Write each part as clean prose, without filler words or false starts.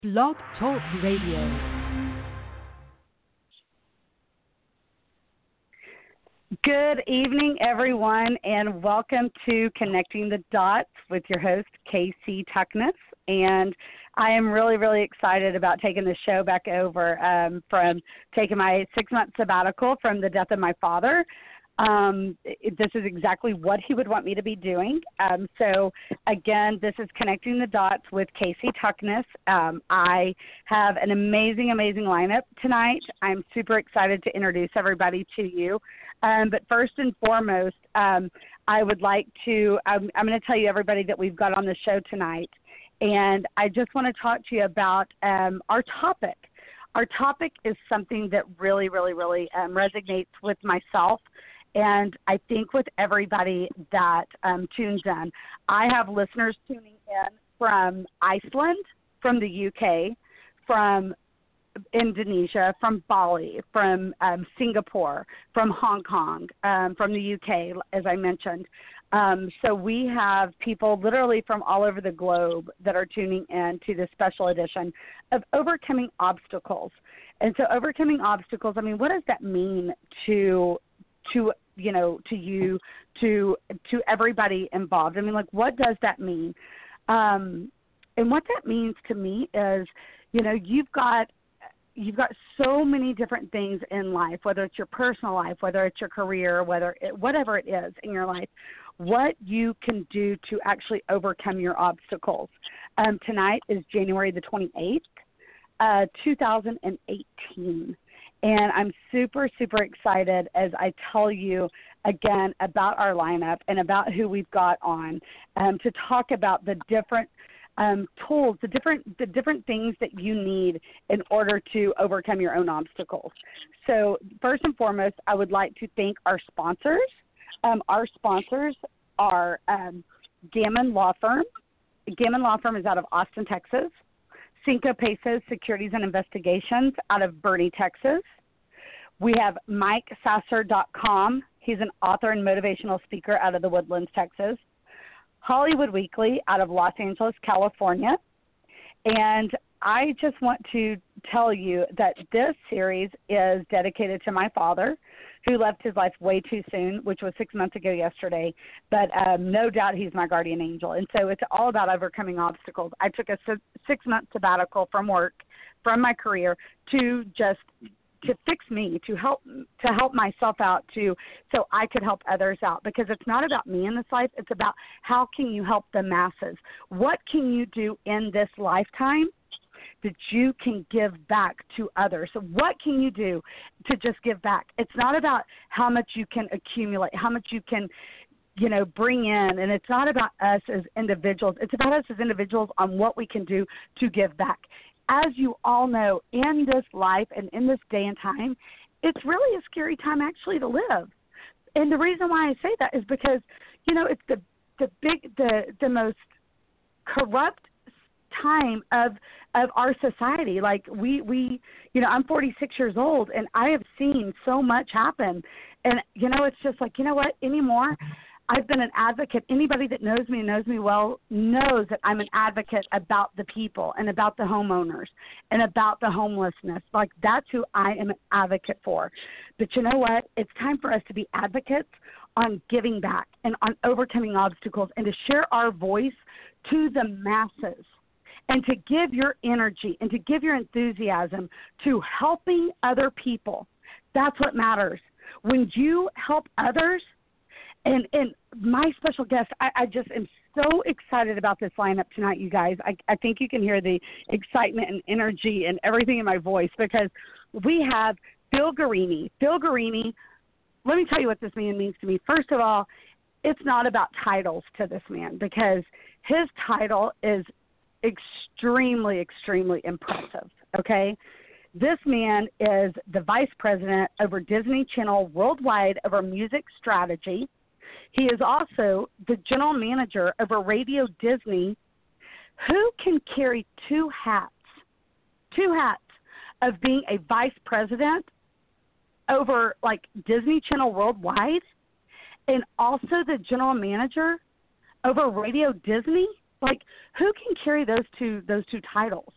Blog Talk Radio. Good evening, everyone, and welcome to Connecting the Dots with your host, Casey Tuckness. And I am really, really excited about taking the show back over from taking my 6-month sabbatical from the death of my father. This is exactly what he would want me to be doing. So, again, this is Connecting the Dots with Casey Tuckness. I have an amazing, amazing lineup tonight. I'm super excited to introduce everybody to you. But first and foremost, I would like to, I'm going to tell you, everybody, that we've got on the show tonight. And I just want to talk to you about our topic. Our topic is something that really, really, really resonates with myself. And I think with everybody that tunes in. I have listeners tuning in from Iceland, from the UK, from Indonesia, from Bali, from Singapore, from Hong Kong, from the UK, as I mentioned. So we have people literally from all over the globe that are tuning in to this special edition of Overcoming Obstacles. And so overcoming obstacles, I mean, what does that mean to you, to everybody involved? I mean, like, what does that mean? And what that means to me is, you've got so many different things in life, whether it's your personal life, whether it's your career, whatever it is in your life, what you can do to actually overcome your obstacles. Tonight is January the 28th, 2018. And I'm super, super excited as I tell you again about our lineup and about who we've got on to talk about the different tools, the different things that you need in order to overcome your own obstacles. So first and foremost, I would like to thank our sponsors. Our sponsors are Gammon Law Firm. Gammon Law Firm is out of Austin, Texas. Cinco Pesos Securities and Investigations out of Boerne, Texas. We have MikeSasser.com. He's an author and motivational speaker out of the Woodlands, Texas. Hollywood Weekly out of Los Angeles, California. And I just want to tell you that this series is dedicated to my father, who left his life way too soon, which was 6 months ago yesterday. But no doubt he's my guardian angel. And so it's all about overcoming obstacles. I took a 6-month sabbatical from work, from my career, to fix me, to help myself out, so I could help others out. Because it's not about me in this life. It's about how can you help the masses? What can you do in this lifetime that you can give back to others? So what can you do to just give back? It's not about how much you can accumulate, how much you can, bring in. And it's not about us as individuals. It's about us as individuals on what we can do to give back. As you all know, in this life and in this day and time, it's really a scary time actually to live. And the reason why I say that is because, it's the most corrupt time of our society. Like we I'm 46 years old and I have seen so much happen. And, it's just like, what anymore? I've been an advocate. Anybody that knows me and knows me well knows that I'm an advocate about the people and about the homeowners and about the homelessness. Like, that's who I am an advocate for. But you know what? It's time for us to be advocates on giving back and on overcoming obstacles and to share our voice to the masses and to give your energy and to give your enthusiasm to helping other people. That's what matters. When you help others, and my special guest, I just am so excited about this lineup tonight, you guys. I think you can hear the excitement and energy and everything in my voice because we have Phil Guarini. Phil Guarini, let me tell you what this man means to me. First of all, it's not about titles to this man because his title is extremely, extremely impressive, okay? This man is the vice president over Disney Channel worldwide over music strategy. He is also the general manager over Radio Disney. Who can carry two hats of being a vice president over like Disney Channel worldwide and also the general manager over Radio Disney? Like, who can carry those two titles?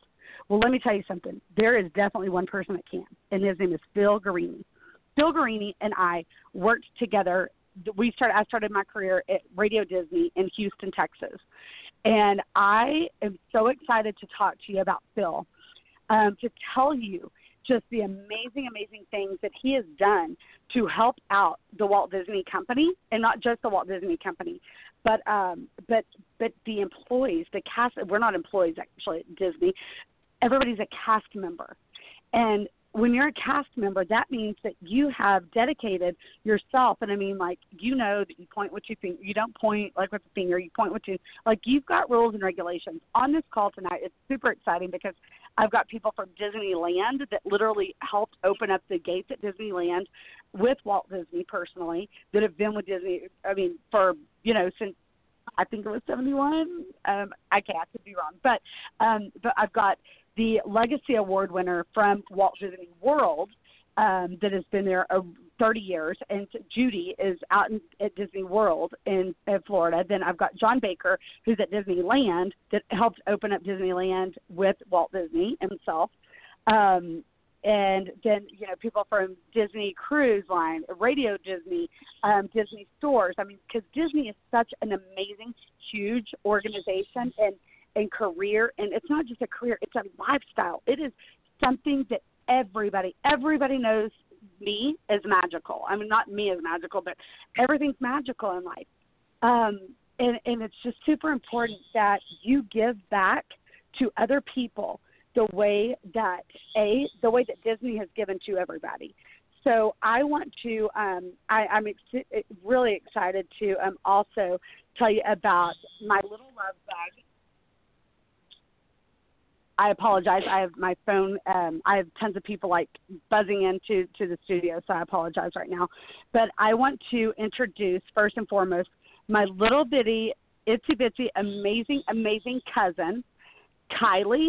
Well, let me tell you something. There is definitely one person that can, and his name is Phil Guarini. Phil Guarini and I worked together. I started my career at Radio Disney in Houston, Texas. And I am so excited to talk to you about Phil, to tell you just the amazing, amazing things that he has done to help out the Walt Disney Company, and not just the Walt Disney Company, but the employees, the cast. We're not employees actually at Disney. Everybody's a cast member, and when you're a cast member, that means that you have dedicated yourself. And I mean, like, you know that you point what you think. You don't point like with the finger. You point what you like. You've got rules and regulations. On this call tonight, it's super exciting because I've got people from Disneyland that literally helped open up the gates at Disneyland with Walt Disney personally, that have been with Disney, I mean, for, since I think it was 71. I could be wrong. But I've got the Legacy Award winner from Walt Disney World that has been there 30 years, and Judy is out at Disney World in Florida. Then I've got John Baker, who's at Disneyland, that helped open up Disneyland with Walt Disney himself. And then, people from Disney Cruise Line, Radio Disney, Disney Stores. I mean, because Disney is such an amazing, huge organization and career, and it's not just a career, it's a lifestyle. It is something that everybody knows me as magical. I mean, not me as magical, but everything's magical in life. And it's just super important that you give back to other people the way that Disney has given to everybody. So I want to, I'm really excited to also tell you about my little love bug. I apologize. I have my phone. I have tons of people buzzing into the studio, so I apologize right now. But I want to introduce first and foremost my little bitty, itsy bitsy, amazing, amazing cousin, Kylie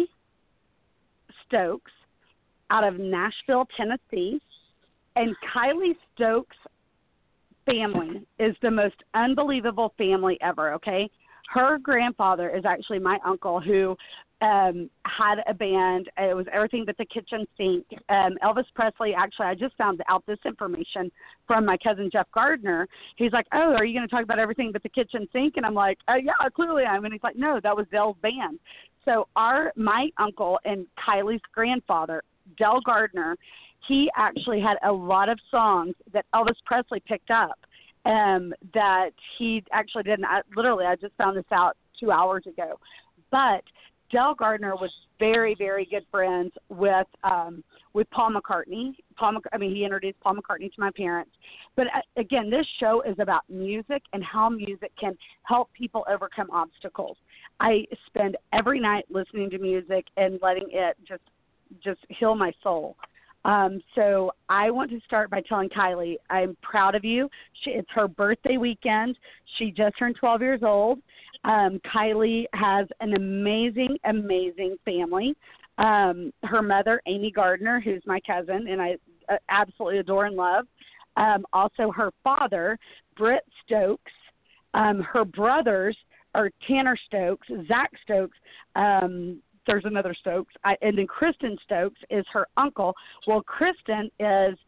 Stokes, out of Nashville, Tennessee. And Kylie Stokes' family is the most unbelievable family ever. Okay, her grandfather is actually my uncle, who had a band. It was Everything But the Kitchen Sink. Elvis Presley, actually, I just found out this information from my cousin Jeff Gardner. He's like, oh, are you going to talk about Everything But the Kitchen Sink? And I'm like, yeah, clearly I am. And he's like, no, that was Dell's band. So my uncle and Kylie's grandfather, Dell Gardner, he actually had a lot of songs that Elvis Presley picked up that he actually didn't. I just found this out 2 hours ago. But Dell Gardner was very, very good friends with Paul McCartney. He introduced Paul McCartney to my parents. But again, this show is about music and how music can help people overcome obstacles. I spend every night listening to music and letting it just heal my soul. So I want to start by telling Kylie, I'm proud of you. It's her birthday weekend. She just turned 12 years old. Kylie has an amazing, amazing family. Her mother, Amy Gardner, who's my cousin, and I absolutely adore and love. Also her father, Britt Stokes. Her brothers are Tanner Stokes, Zach Stokes, there's another Stokes, and then Kristen Stokes is her uncle. Well, Kristen is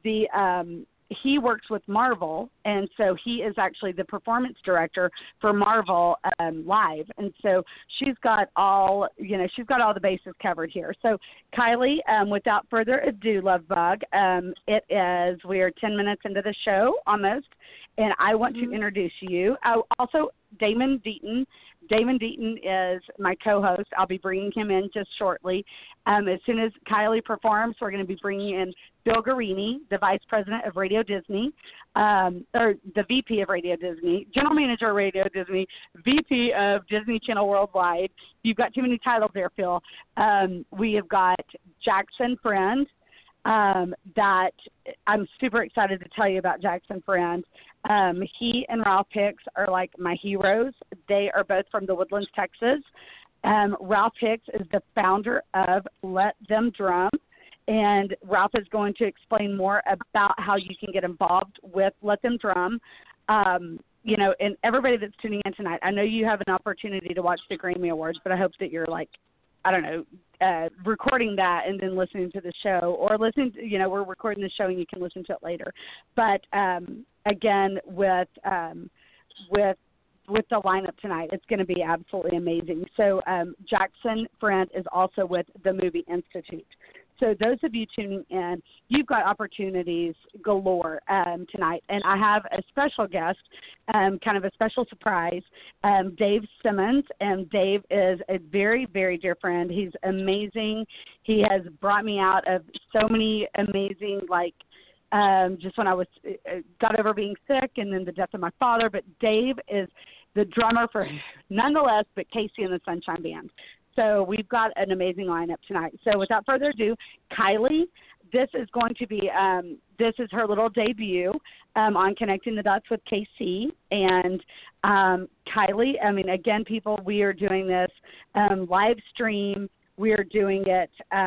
he works with Marvel, and so he is actually the performance director for Marvel Live, and so she's got all the bases covered here. So Kylie, without further ado, Love Bug, we are 10 minutes into the show almost, and I want to introduce you. Also, Damon Deaton. Damon Deaton is my co-host. I'll be bringing him in just shortly. As soon as Kylie performs, we're going to be bringing in Bill Guarini, the Vice President of Radio Disney, or the VP of Radio Disney, General Manager of Radio Disney, VP of Disney Channel Worldwide. You've got too many titles there, Phil. We have got Jackson Friend, that I'm super excited to tell you about Jackson Friend. He and Ralph Hicks are like my heroes. They are both from the Woodlands, Texas. Ralph Hicks is the founder of Let Them Drum, and Ralph is going to explain more about how you can get involved with Let Them Drum. And everybody that's tuning in tonight, I know you have an opportunity to watch the Grammy Awards, but I hope that you're I don't know, recording that and then listening to the show, or listening to, we're recording the show and you can listen to it later. But again, with the lineup tonight, it's going to be absolutely amazing. So Jackson Friend is also with the Movie Institute. So those of you tuning in, you've got opportunities galore tonight. And I have a special guest, kind of a special surprise, Dave Simmons. And Dave is a very, very dear friend. He's amazing. He has brought me out of so many amazing, just when I was got over being sick and then the death of my father. But Dave is the drummer for Nonetheless, but Casey and the Sunshine Band. So we've got an amazing lineup tonight. So without further ado, Kylie, this is going to be this is her little debut on Connecting the Dots with KC. And Kylie, again, people, we are doing this live stream. We are doing it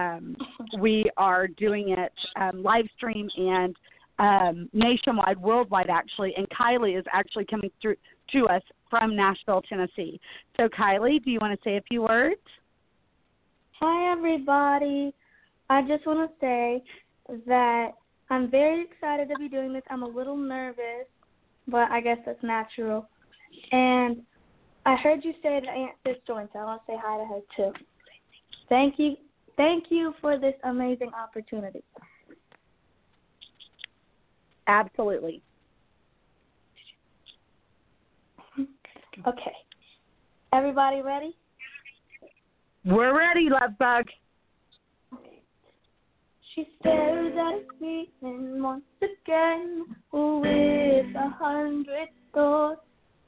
live stream and nationwide, worldwide, actually. And Kylie is actually coming through to us from Nashville, Tennessee. So, Kylie, do you want to say a few words? Hi, everybody. I just want to say that I'm very excited to be doing this. I'm a little nervous, but I guess that's natural. And I heard you say that Aunt Sis joined, so I want to say hi to her, too. Thank you for this amazing opportunity. Absolutely. Okay. Everybody ready? We're ready, Love Bug. Okay. She stares at me and once again with 100 thoughts.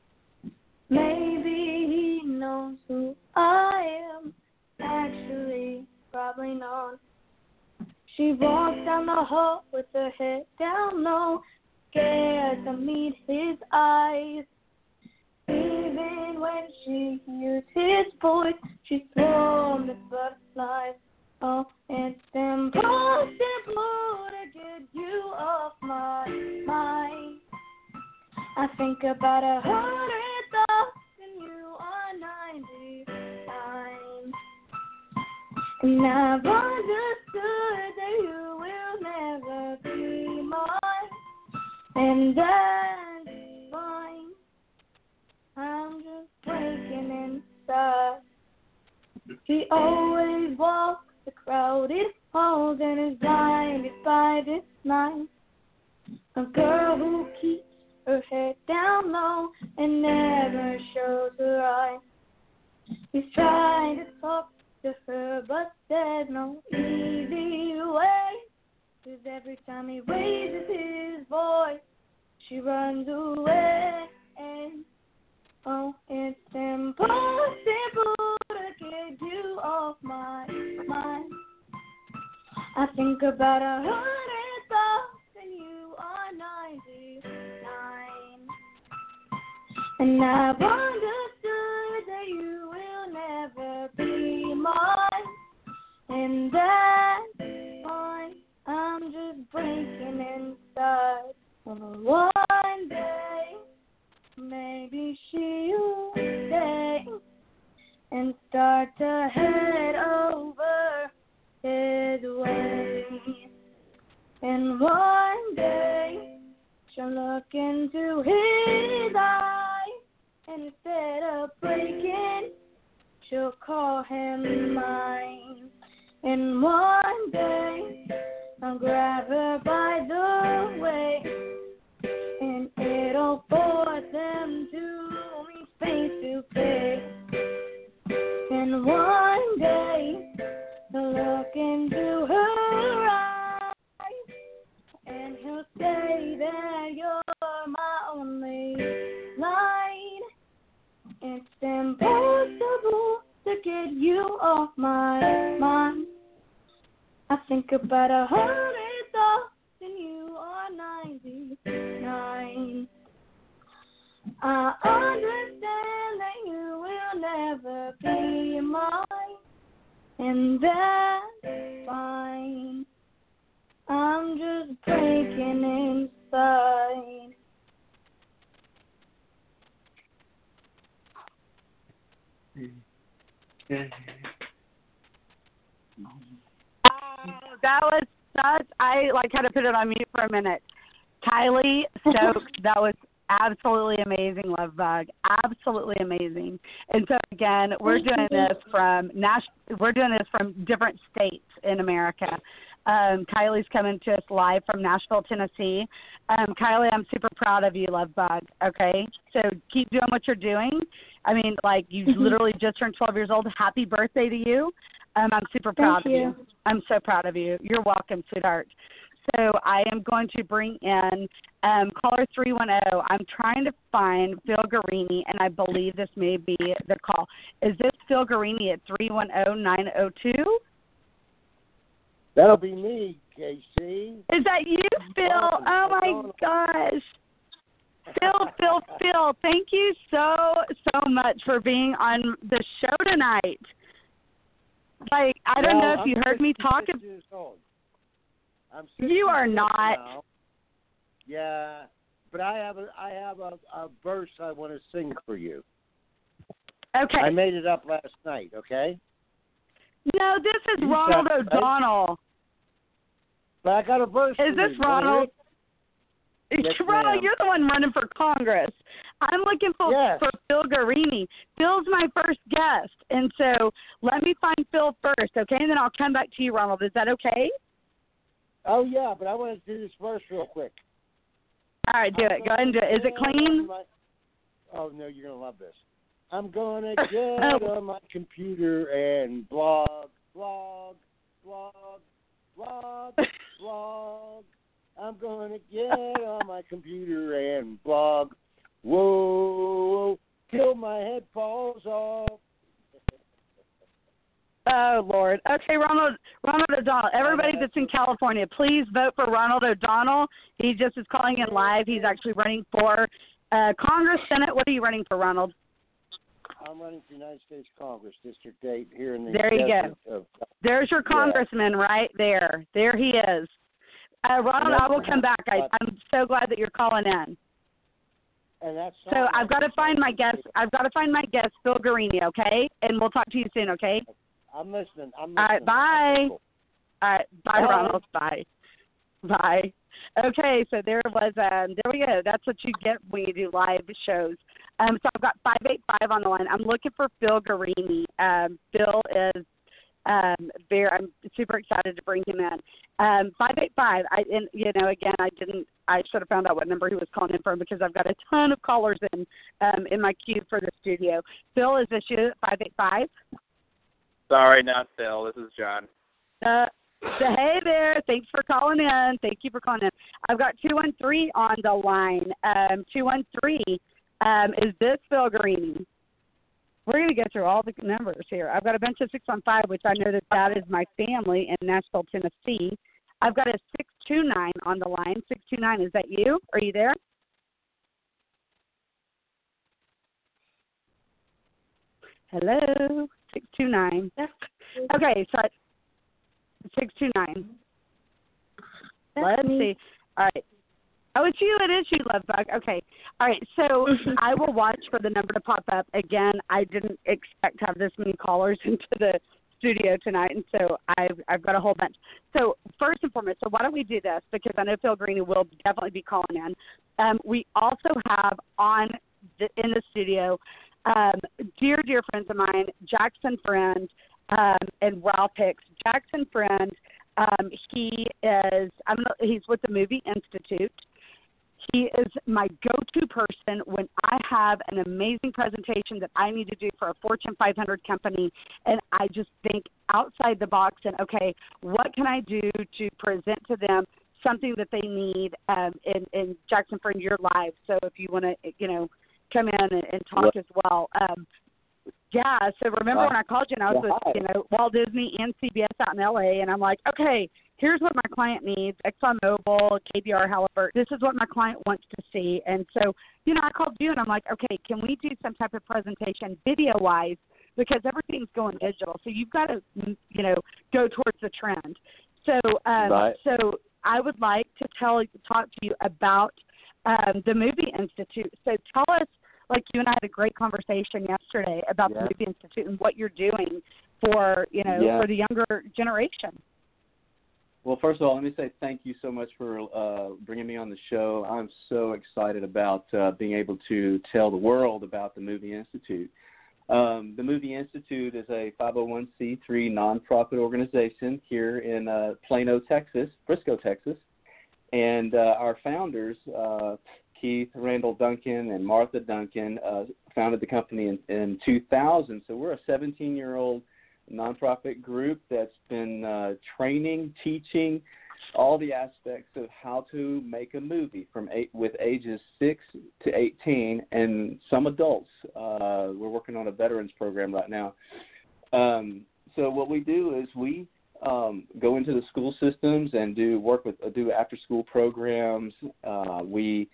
Maybe he knows who I am. Actually, probably not. She walks down the hall with her head down low, scared to meet his eyes. Even when she hears his voice, she's swarmed with butterflies. Oh, it's impossible to get you off my mind. I think about 100,000, you are 99. And I've understood that you will never be mine. And that's fine. I'm just breaking inside. He always walks the crowded halls and is blinded by this night. A girl who keeps her head down low and never shows her eyes. He's trying to talk to her, but there's no easy way. 'Cause every time he raises his voice, she runs away. Oh, it's impossible to get you off my mind. I think about 100,000, you are 99. And I've understood that you will never be mine. And that's fine, I'm just breaking inside. One day, maybe she'll stay and start to head over his way. And one day she'll look into his eyes, and instead of breaking, she'll call him mine. And one day I'll grab her by the waist, and it'll force them to meet face to face. And one day he'll look into her eyes, and he'll say that you're my only line. It's impossible to get you off my mind. I think about 100,000, you are 99. I understand that you will never be mine, and that's fine. I'm just breaking inside. that was such. I had to put it on mute for a minute. Kylie Stokes, that was absolutely amazing, Love Bug. Absolutely amazing. And so again, we're doing this from different states in America. Kylie's coming to us live from Nashville, Tennessee. Kylie, I'm super proud of you, Love Bug. Okay, so keep doing what you're doing. I mean, you literally just turned 12 years old. Happy birthday to you. I'm super proud of you. I'm so proud of you. You're welcome, sweetheart. So I am going to bring in caller 310. I'm trying to find Phil Garini, and I believe this may be the call. Is this Phil Garini at 310-902? That'll be me, KC. Is that you, Phil? Oh, my gosh. Phil, thank you so much for being on the show tonight. I don't know if you heard me talk. You are not. Now. Yeah, but I have a verse I want to sing for you. Okay. I made it up last night, okay? No, this is Ronald O'Donnell. Right? But I got a verse Is this Ronald? Yes, Ronald, ma'am. you're the one running for Congress. I'm looking for Phil Garini. Phil's my first guest, and so let me find Phil first, okay? And then I'll come back to you, Ronald. Is that okay? Oh, yeah, but I want to do this verse real quick. All right, do it. Go ahead and do it. Is it clean? Oh, no, you're going to love this. I'm going to get on my computer and blog. I'm going to get on my computer and blog. Whoa, till my head falls off. Oh, Lord. Okay, Ronald O'Donnell. Everybody that's in California, please vote for Ronald O'Donnell. He just is calling in live. He's actually running for Congress, Senate. What are you running for, Ronald? I'm running for United States Congress, District 8 here in the There you go. There's your congressman right there. There he is. Ronald, I will come back. I'm so glad that you're calling in. And that's so I've got to find my guest. Phil Garini, okay? And we'll talk to you soon, okay? I'm listening. All right, bye. Cool. All right, bye, Ronald. Bye. Bye. Okay, so there we go. That's what you get when you do live shows. So I've got 585 on the line. I'm looking for Phil Garini. Phil is I'm super excited to bring him in. 585. I should have found out what number he was calling in from because I've got a ton of callers in my queue for the studio. Phil, is this you? 585. Sorry, not Phil. This is John. Hey there. Thanks for calling in. Thank you for calling in. I've got 213 on the line. 213. Is this Phil Garini? We're going to go through all the numbers here. I've got a bunch of 615, which I know that is my family in Nashville, Tennessee. I've got a 629 on the line. 629, is that you? Are you there? Hello? 629. Okay, so 629. Let's see. All right. Oh, it's you. It is you, Love Bug. Okay. All right. So I will watch for the number to pop up. Again, I didn't expect to have this many callers into the studio tonight, and so I've got a whole bunch. So first and foremost, so why don't we do this? Because I know Phil Garini will definitely be calling in. We also have in the studio dear friends of mine, Jackson Friend and Ralph Hicks. Jackson Friend, he's with the Movie Institute. He is my go-to person when I have an amazing presentation that I need to do for a Fortune 500 company, and I just think outside the box and, okay, what can I do to present to them something that they need in Jackson Friend, you're live. So if you want to, come in and talk as well. So remember when I called you and I was with, Walt Disney and CBS out in L.A., and I'm like, okay, here's what my client needs, ExxonMobil, KBR, Halliburton. This is what my client wants to see. And so, I called you and I'm like, okay, can we do some type of presentation video-wise because everything's going digital. So you've got to, go towards the trend. So so I would like to talk to you about the Movie Institute. So tell us, like you and I had a great conversation yesterday about the Movie Institute and what you're doing for, for the younger generation. Well, first of all, let me say thank you so much for bringing me on the show. I'm so excited about being able to tell the world about the Movie Institute. The Movie Institute is a 501c3 nonprofit organization here in Plano, Texas, Frisco, Texas. And our founders, Keith Randall Duncan and Martha Duncan, founded the company in 2000. So we're a 17-year-old nonprofit group that's been training, teaching all the aspects of how to make a movie with ages 6 to 18 and some adults. We're working on a veterans program right now. So what we do is we go into the school systems and do after-school programs. We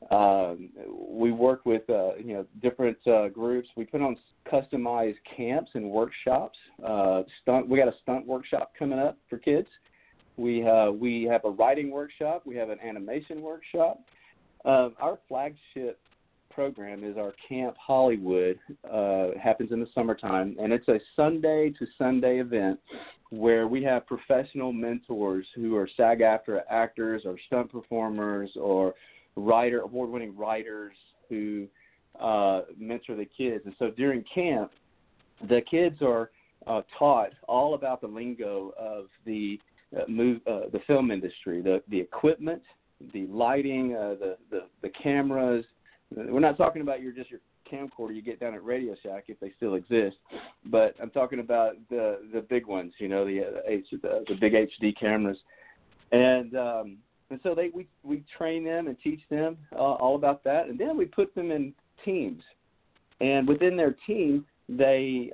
work with different groups. We put on customized camps and workshops. We got a stunt workshop coming up for kids. We have a writing workshop. We have an animation workshop. Our flagship program is our Camp Hollywood. Happens in the summertime, and it's a Sunday to Sunday event where we have professional mentors who are SAG-AFTRA actors or stunt performers or award-winning writers who mentor the kids. And so during camp, the kids are taught all about the lingo of the film industry, the equipment, the lighting, the cameras. We're not talking about your camcorder you get down at Radio Shack if they still exist, but I'm talking about the big ones, the big HD cameras, and so we train them and teach them all about that, and then we put them in teams, and within their team they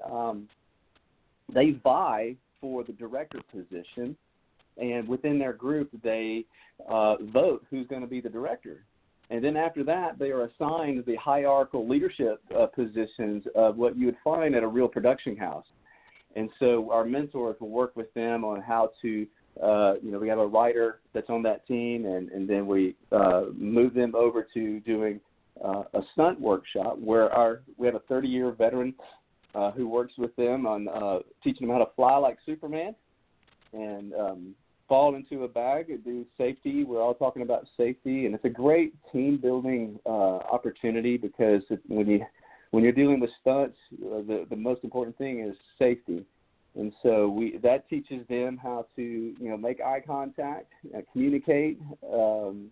vie for the director position, and within their group they vote who's going to be the director. And then after that, they are assigned the hierarchical leadership positions of what you would find at a real production house. And so our mentors will work with them on how to, we have a writer that's on that team, and then we move them over to doing a stunt workshop where we have a 30-year veteran who works with them on teaching them how to fly like Superman and fall into a bag and do safety. We're all talking about safety, and it's a great team-building opportunity because when you're dealing with stunts, the most important thing is safety. And so that teaches them how to, make eye contact, communicate, and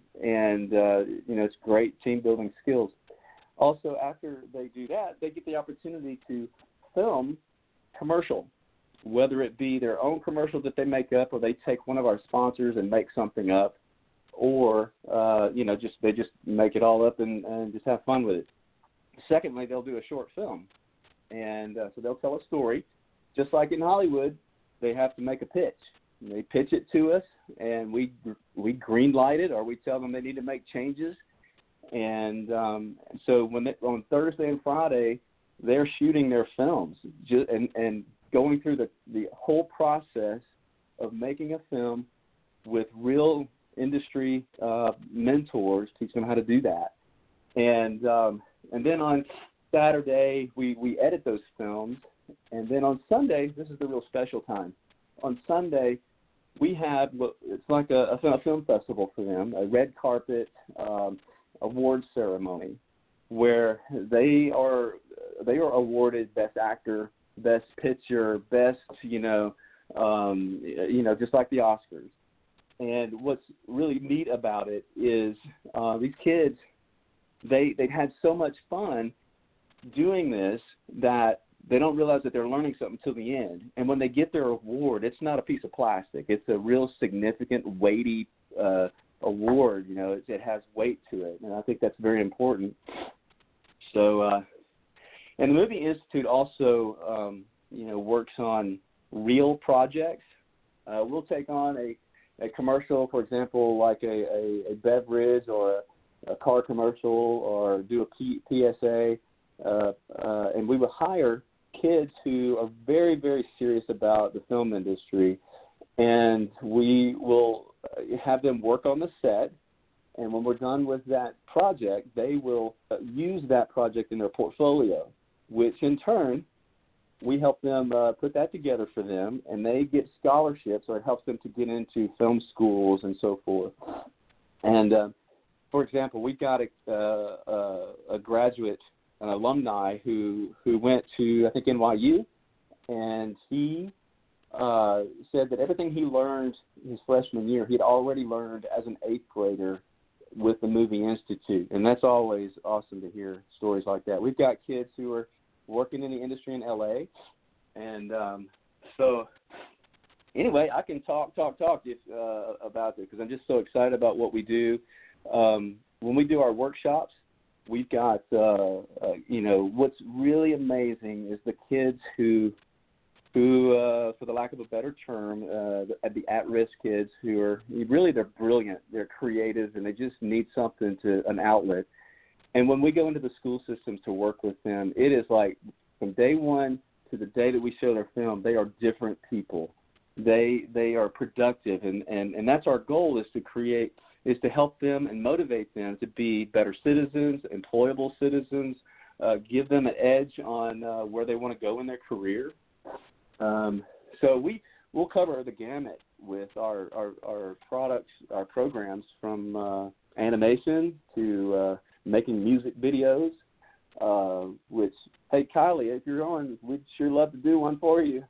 it's great team-building skills. Also, after they do that, they get the opportunity to film commercial, whether it be their own commercial that they make up, or they take one of our sponsors and make something up, or they just make it all up and just have fun with it. Secondly, they'll do a short film, and so they'll tell a story. Just like in Hollywood, they have to make a pitch. They pitch it to us, and we green light it, or we tell them they need to make changes. And so on Thursday and Friday, they're shooting their films and going through the whole process of making a film with real industry mentors, teaching them how to do that. And then on Saturday, we edit those films. And then on Sunday, this is the real special time. On Sunday, we have it's like a film festival for them, a red carpet award ceremony where they are awarded Best Actor, Best Picture, Best, just like the Oscars. And what's really neat about it is these kids, they had so much fun doing this that they don't realize that they're learning something till the end. And when they get their award, it's not a piece of plastic. It's a real significant, weighty award. It has weight to it, and I think that's very important. So, and the Movie Institute also, works on real projects. We'll take on a commercial, for example, like a beverage or a car commercial, or do a PSA, and we will hire kids who are very, very serious about the film industry, and we will have them work on the set, and when we're done with that project, they will use that project in their portfolio, which in turn we help them put that together for them, and they get scholarships, so it helps them to get into film schools and so forth. And for example, we got a graduate, an alumni who went to, I think, NYU, and he said that everything he learned his freshman year, he'd already learned as an 8th grader with the Movie Institute. And that's always awesome to hear stories like that. We've got kids who are working in the industry in LA. And so anyway, I can talk if, about this because I'm just so excited about what we do. When we do our workshops, we've got, what's really amazing is the kids who, for the lack of a better term, the at-risk kids who are really, they're brilliant, they're creative, and they just need something an outlet. And when we go into the school systems to work with them, it is like from day one to the day that we show their film, they are different people. They are productive, and that's our goal is to help them and motivate them to be better citizens, employable citizens, give them an edge on where they want to go in their career. So we'll cover the gamut with our products, our programs, from animation to making music videos, which, hey, Kylie, if you're on, we'd sure love to do one for you.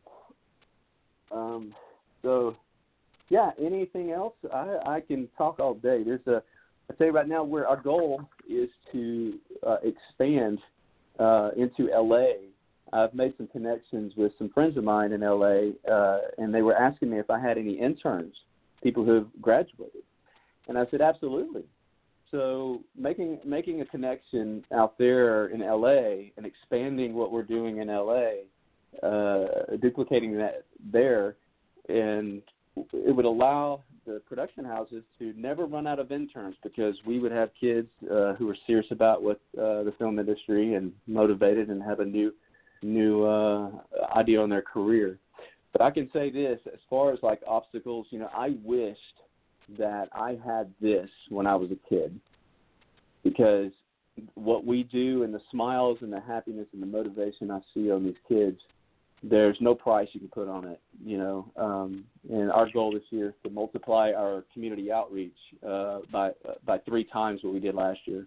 So, yeah, anything else? I can talk all day. I tell you right now, where our goal is to expand into LA. I've made some connections with some friends of mine in LA, and they were asking me if I had any interns, people who have graduated. And I said, absolutely. So making a connection out there in LA and expanding what we're doing in LA, duplicating that there, and it would allow the production houses to never run out of interns because we would have kids who are serious about what the film industry and motivated and have a new idea on their career. But I can say this, as far as like obstacles, I wished that I had this when I was a kid, because what we do and the smiles and the happiness and the motivation I see on these kids, there's no price you can put on it, and our goal this year is to multiply our community outreach by 3 times what we did last year.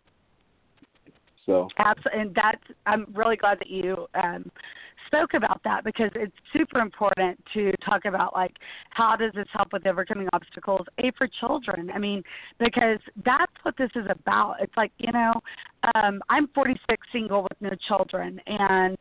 So, and I'm really glad that you spoke about that, because it's super important to talk about, like, how does this help with overcoming obstacles, for children. I mean, because that's what this is about. It's like, I'm 46, single with no children, and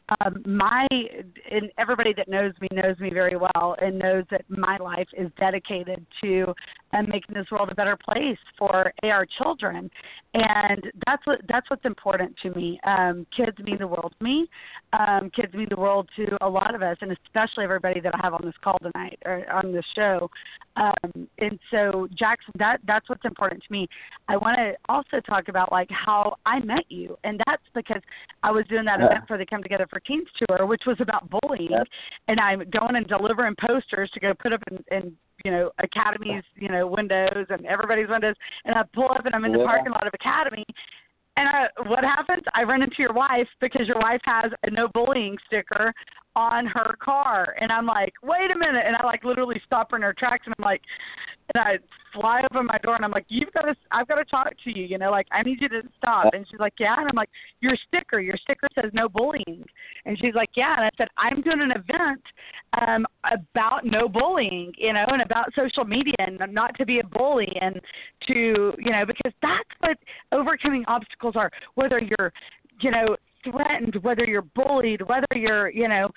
and everybody that knows me very well and knows that my life is dedicated to making this world a better place for our children. And that's what's important to me. Kids mean the world to me. Kids mean the world to a lot of us, and especially everybody that I have on this call tonight or on this show. And so, Jackson, that's what's important to me. I want to also talk about, like, how I met you, and that's because I was doing that event for the Come Together for Teens tour, which was about bullying, and I'm going and delivering posters to go put up in Academy's, windows and everybody's windows, and I pull up and I'm in the parking lot of Academy, and what happens? I run into your wife, because your wife has a no bullying sticker on her car, and I'm like, wait a minute, and I literally stop her in her tracks, and I'm like, and I fly open my door, and I'm like, I've got to talk to you, I need you to stop. And she's like, yeah, and I'm like, your sticker says no bullying. And she's like, yeah, and I said, I'm doing an event about no bullying, and about social media and not to be a bully, and to, because that's what overcoming obstacles are, whether you're, threatened, whether you're bullied, whether you're,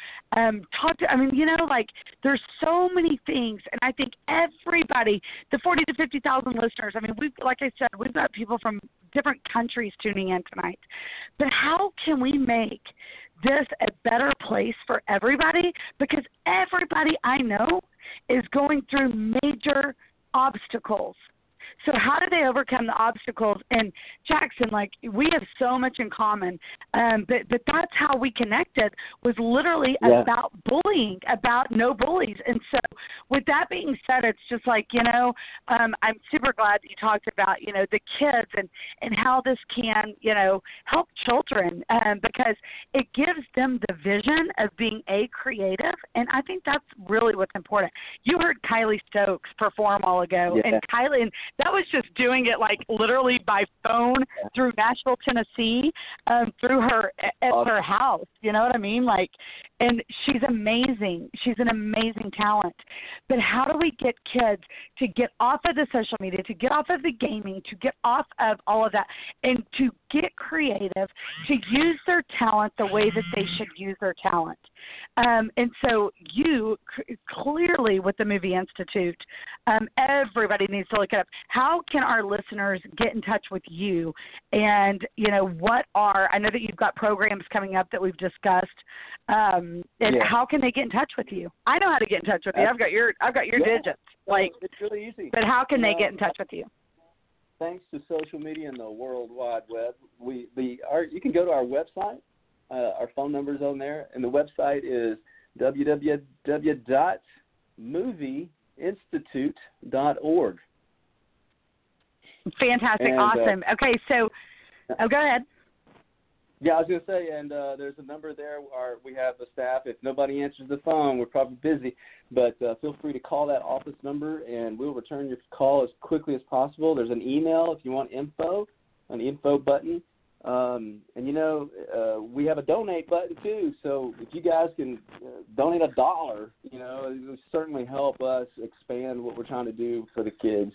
there's so many things. And I think everybody, the 40 to 50,000 listeners, like I said, we've got people from different countries tuning in tonight. But how can we make this a better place for everybody? Because everybody I know is going through major obstacles. So how do they overcome the obstacles? And Jackson, like, we have so much in common, but that's how we connected, was literally about bullying, about no bullies. And so with that being said, it's just like, I'm super glad that you talked about, the kids and how this can, help children, because it gives them the vision of being creative. And I think that's really what's important. You heard Kylie Stokes perform all ago, and Kylie, and that was just doing it like literally by phone through Nashville, Tennessee, through her at her house. You know what I mean? Like, and she's amazing. She's an amazing talent. But how do we get kids to get off of the social media, to get off of the gaming, to get off of all of that, and to get creative, to use their talent the way that they should use their talent? And so you clearly, with the Movie Institute, everybody needs to look it up. How can our listeners get in touch with you? And, I know that you've got programs coming up that we've discussed. And how can they get in touch with you? I know how to get in touch with you. I've got your digits. Like, it's really easy. But how can they get in touch with you? Thanks to social media and the World Wide Web, you can go to our website. Our phone number's on there, and the website is www.movieinstitute.org. Fantastic. Awesome. Okay, so go ahead. Yeah, I was going to say, and there's a number there. We have the staff. If nobody answers the phone, we're probably busy, but feel free to call that office number, and we'll return your call as quickly as possible. There's an email if you want info, an info button. And, we have a donate button, too. So if you guys can donate $1, it will certainly help us expand what we're trying to do for the kids.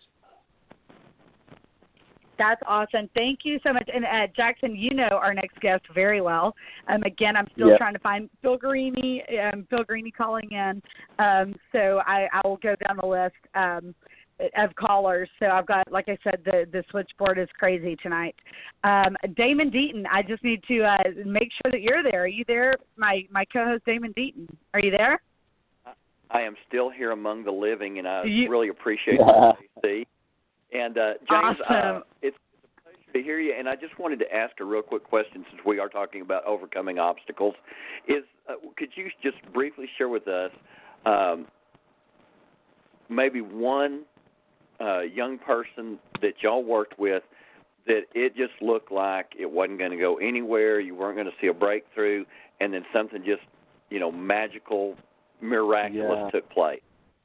That's awesome. Thank you so much. And Jackson, our next guest very well. Again, I'm still trying to find Phil Greeny. Phil Greeny calling in. So I will go down the list of callers. So I've got, like I said, the switchboard is crazy tonight. Damon Deaton, I just need to make sure that you're there. Are you there? My co-host, Damon Deaton. Are you there? I am still here among the living, and I really appreciate what I see. And, James, awesome. It's a pleasure to hear you, and I just wanted to ask a real quick question since we are talking about overcoming obstacles. Could you just briefly share with us maybe one young person that y'all worked with that it just looked like it wasn't going to go anywhere, you weren't going to see a breakthrough, and then something just, magical, miraculous took place?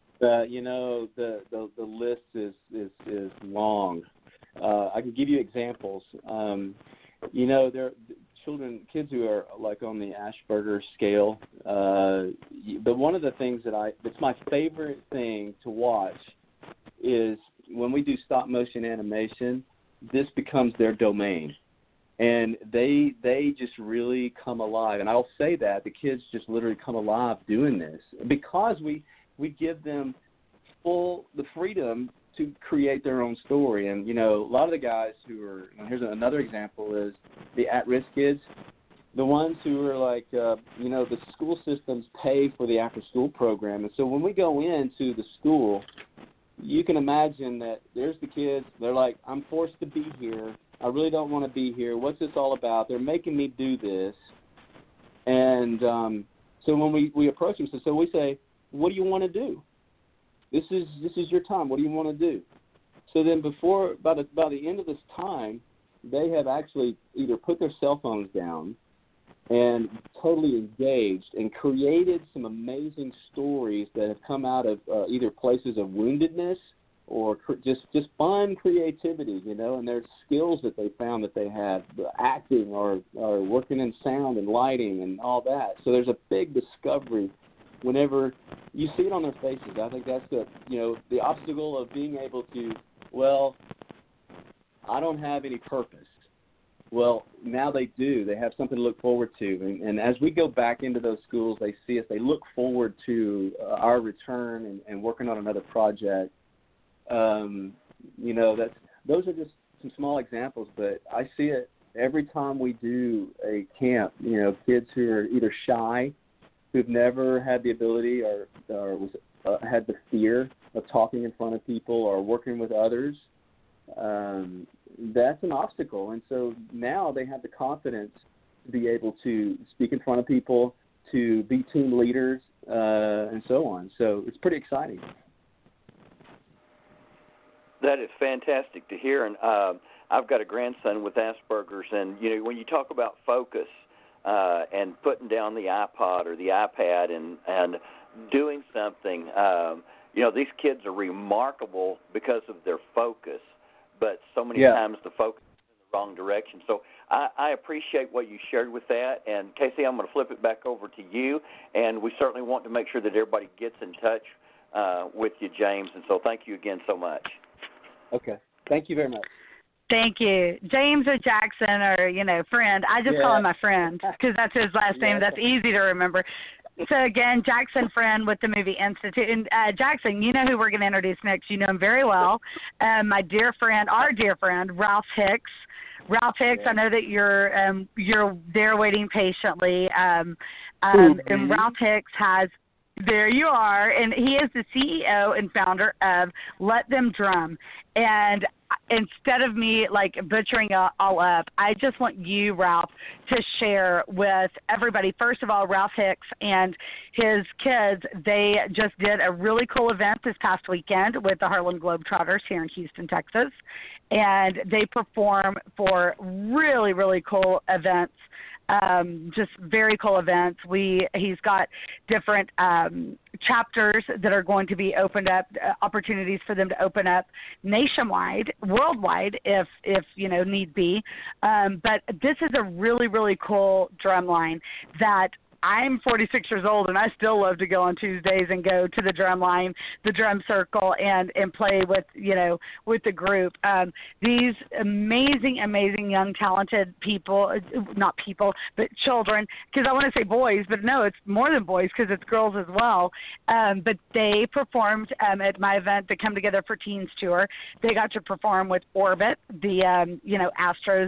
The list is long. I can give you examples. There are kids who are like on the Asperger scale. But one of the things that's my favorite thing to watch is when we do stop motion animation. This becomes their domain, and they just really come alive. And I'll say that the kids just literally come alive doing this because we give them the freedom to create their own story. And, a lot of the guys who are, here's another example, is the at-risk kids, the ones who are like, the school systems pay for the after-school program. And so when we go into the school, you can imagine that there's the kids, they're like, I'm forced to be here. I really don't want to be here. What's this all about? They're making me do this. And so when we approach them, so we say, what do you want to do? This is your time. What do you want to do? So then by the end of this time, they have actually either put their cell phones down and totally engaged and created some amazing stories that have come out of either places of woundedness or just fun creativity, and there's skills that they found that they had, acting or working in sound and lighting and all that. So there's a big discovery whenever you see it on their faces. I think that's the obstacle of being able to, I don't have any purpose. Well, now they do. They have something to look forward to. And as we go back into those schools, they see us. They look forward to our return and working on another project. Those are just some small examples, but I see it every time we do a camp. Kids who are either shy, who've never had the ability or had the fear of talking in front of people or working with others. that's an obstacle. And so now they have the confidence to be able to speak in front of people, to be team leaders, and so on. So it's pretty exciting. That is fantastic to hear. And I've got a grandson with Asperger's, and when you talk about focus and putting down the iPod or the iPad and doing something, these kids are remarkable because of their focus, but so many times the focus is in the wrong direction. So I appreciate what you shared with that. And Casey, I'm going to flip it back over to you, and we certainly want to make sure that everybody gets in touch with you, James. And so thank you again so much. Okay. Thank you very much. Thank you. James or Jackson or, friend. I just call him my friend because that's his last name. That's easy to remember. So, again, Jackson Friend with the Movie Institute. And, Jackson, you know who we're going to introduce next. You know him very well. My dear friend, our dear friend, Ralph Hicks. Ralph Hicks, I know that you're there waiting patiently. And Ralph Hicks has – there you are. And he is the CEO and founder of Let Them Drum. And instead of me, butchering it all up, I just want you, Ralph, to share with everybody. First of all, Ralph Hicks and his kids, they just did a really cool event this past weekend with the Harlem Globetrotters here in Houston, Texas. And they perform for really, really cool events. Just very cool events. He's got different chapters that are going to be opened up, opportunities for them to open up nationwide, worldwide, if need be. But this is a really, really cool drum line that I'm 46 years old, and I still love to go on Tuesdays and go to the drum line, the drum circle, and play with the group. These amazing, amazing young, talented people, not people, but children, because I want to say boys, but no, it's more than boys because it's girls as well. But they performed at my event, the Come Together for Teens tour. They got to perform with Orbit, the, Astros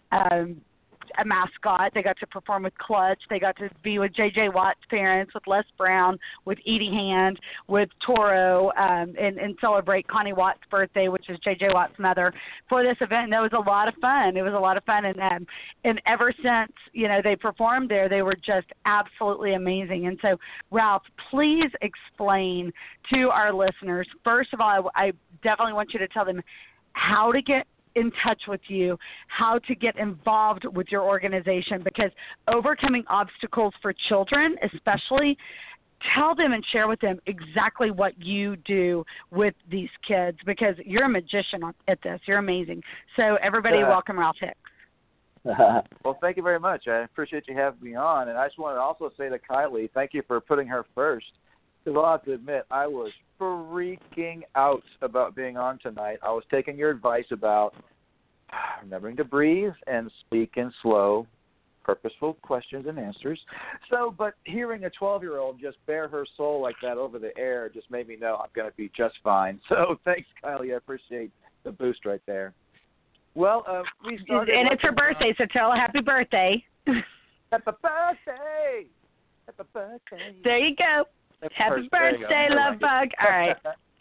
a mascot. They got to perform with Clutch. They got to be with J.J. Watt's parents, with Les Brown, with Edie Hand, with Toro, and celebrate Connie Watt's birthday, which is J.J. Watt's mother, for this event. And that was a lot of fun. It was a lot of fun. And ever since, they performed there, they were just absolutely amazing. And so, Ralph, please explain to our listeners, first of all, I definitely want you to tell them how to get in touch with you, how to get involved with your organization, because overcoming obstacles for children, especially, tell them and share with them exactly what you do with these kids, because you're a magician at this. You're amazing. So everybody, welcome Ralph Hicks. Well, thank you very much. I appreciate you having me on. And I just want to also say to Kylie, thank you for putting her first, because I'll have to admit, I was freaking out about being on tonight. I was taking your advice about remembering to breathe and speak in slow, purposeful questions and answers. So, but hearing a 12-year-old just bare her soul like that over the air just made me know I'm going to be just fine. So thanks, Kylie. I appreciate the boost right there. Well, we started. And it's her birthday, so tell her happy birthday. Happy birthday! Happy birthday! There you go. Happy birthday, love bug. All right.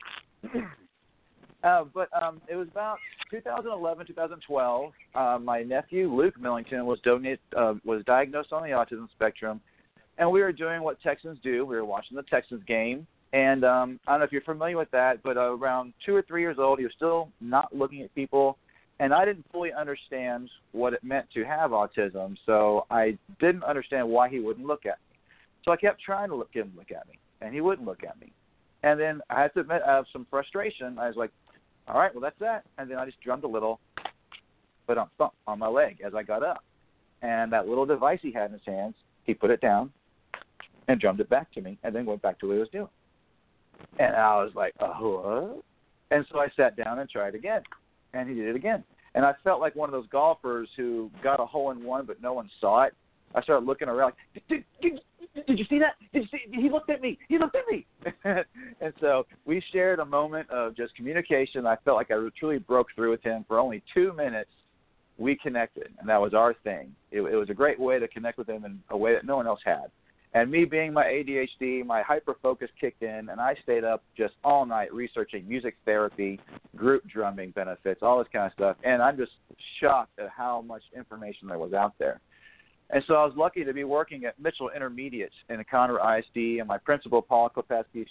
But it was about 2011, 2012. My nephew, Luke Millington, was diagnosed on the autism spectrum, and we were doing what Texans do. We were watching the Texans game, and I don't know if you're familiar with that, but around 2 or 3 years old, he was still not looking at people, and I didn't fully understand what it meant to have autism, so I didn't understand why he wouldn't look at me. So I kept trying to get him to look at me, and he wouldn't look at me. And then I had to admit, out of some frustration, I was like, all right, well, that's that. And then I just drummed a little, but on my leg as I got up. And that little device he had in his hands, he put it down and drummed it back to me, and then went back to what he was doing. And I was like, what? And so I sat down and tried again, and he did it again. And I felt like one of those golfers who got a hole-in-one, but no one saw it. I started looking around like, did you see that? Did you see? He looked at me. He looked at me. And so we shared a moment of just communication. I felt like I truly broke through with him. For only 2 minutes, we connected, and that was our thing. It was a great way to connect with him in a way that no one else had. And me being my ADHD, my hyper-focus kicked in, and I stayed up just all night researching music therapy, group drumming benefits, all this kind of stuff. And I'm just shocked at how much information there was out there. And so I was lucky to be working at Mitchell Intermediate in Conroe ISD, and my principal, Paula Kopetsky,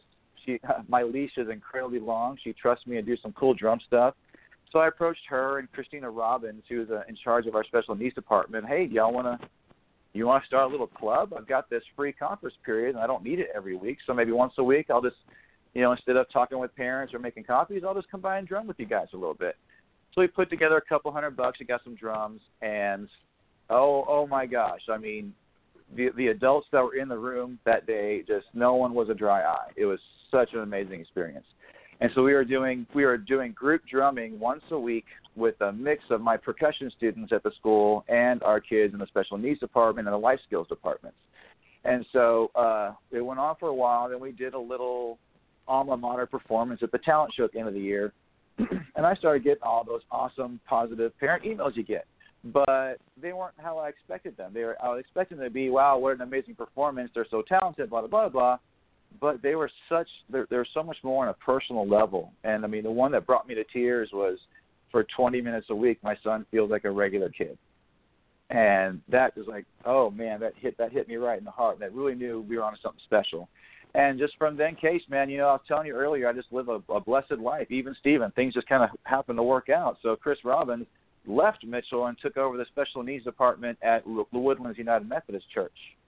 my leash is incredibly long. She trusts me to do some cool drum stuff. So I approached her and Christina Robbins, who's in charge of our special needs department. Hey, do y'all want to start a little club? I've got this free conference period, and I don't need it every week. So maybe once a week I'll just, instead of talking with parents or making copies, I'll just come by and drum with you guys a little bit. So we put together a couple $100. We got some drums, and oh my gosh. I mean, the adults that were in the room that day, just no one was a dry eye. It was such an amazing experience. And so we were doing group drumming once a week with a mix of my percussion students at the school and our kids in the special needs department and the life skills departments. And so it went on for a while. Then we did a little alma mater performance at the talent show at the end of the year. And I started getting all those awesome, positive parent emails you get. But they weren't how I expected them. I was expecting them to be, wow, what an amazing performance. They're so talented, blah, blah, blah, blah. But they were they're so much more on a personal level. And, I mean, the one that brought me to tears was for 20 minutes a week, my son feels like a regular kid. And that was like, oh, man, that hit me right in the heart. That really knew we were on something special. And just from then, Case, man, I was telling you earlier, I just live a blessed life. Even Stephen, things just kind of happened to work out. So Chris Robbins left Mitchell and took over the special needs department at The Woodlands United Methodist Church.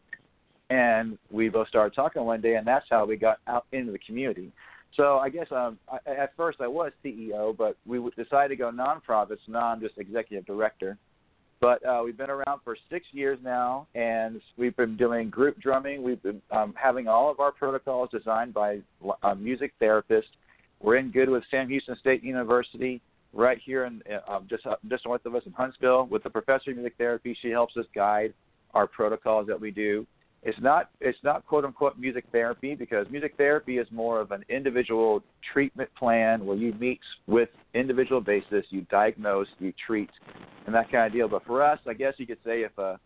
And we both started talking one day, and that's how we got out into the community. So I guess at first I was CEO, but we decided to go nonprofits, just executive director. But we've been around for 6 years now, and we've been doing group drumming. We've been having all of our protocols designed by music therapists. We're in good with Sam Houston State University, right here in just north of us in Huntsville, with the professor of music therapy. She helps us guide our protocols that we do. It's not quote unquote music therapy, because music therapy is more of an individual treatment plan where you meet with individual basis, you diagnose, you treat, and that kind of deal. But for us, I guess you could say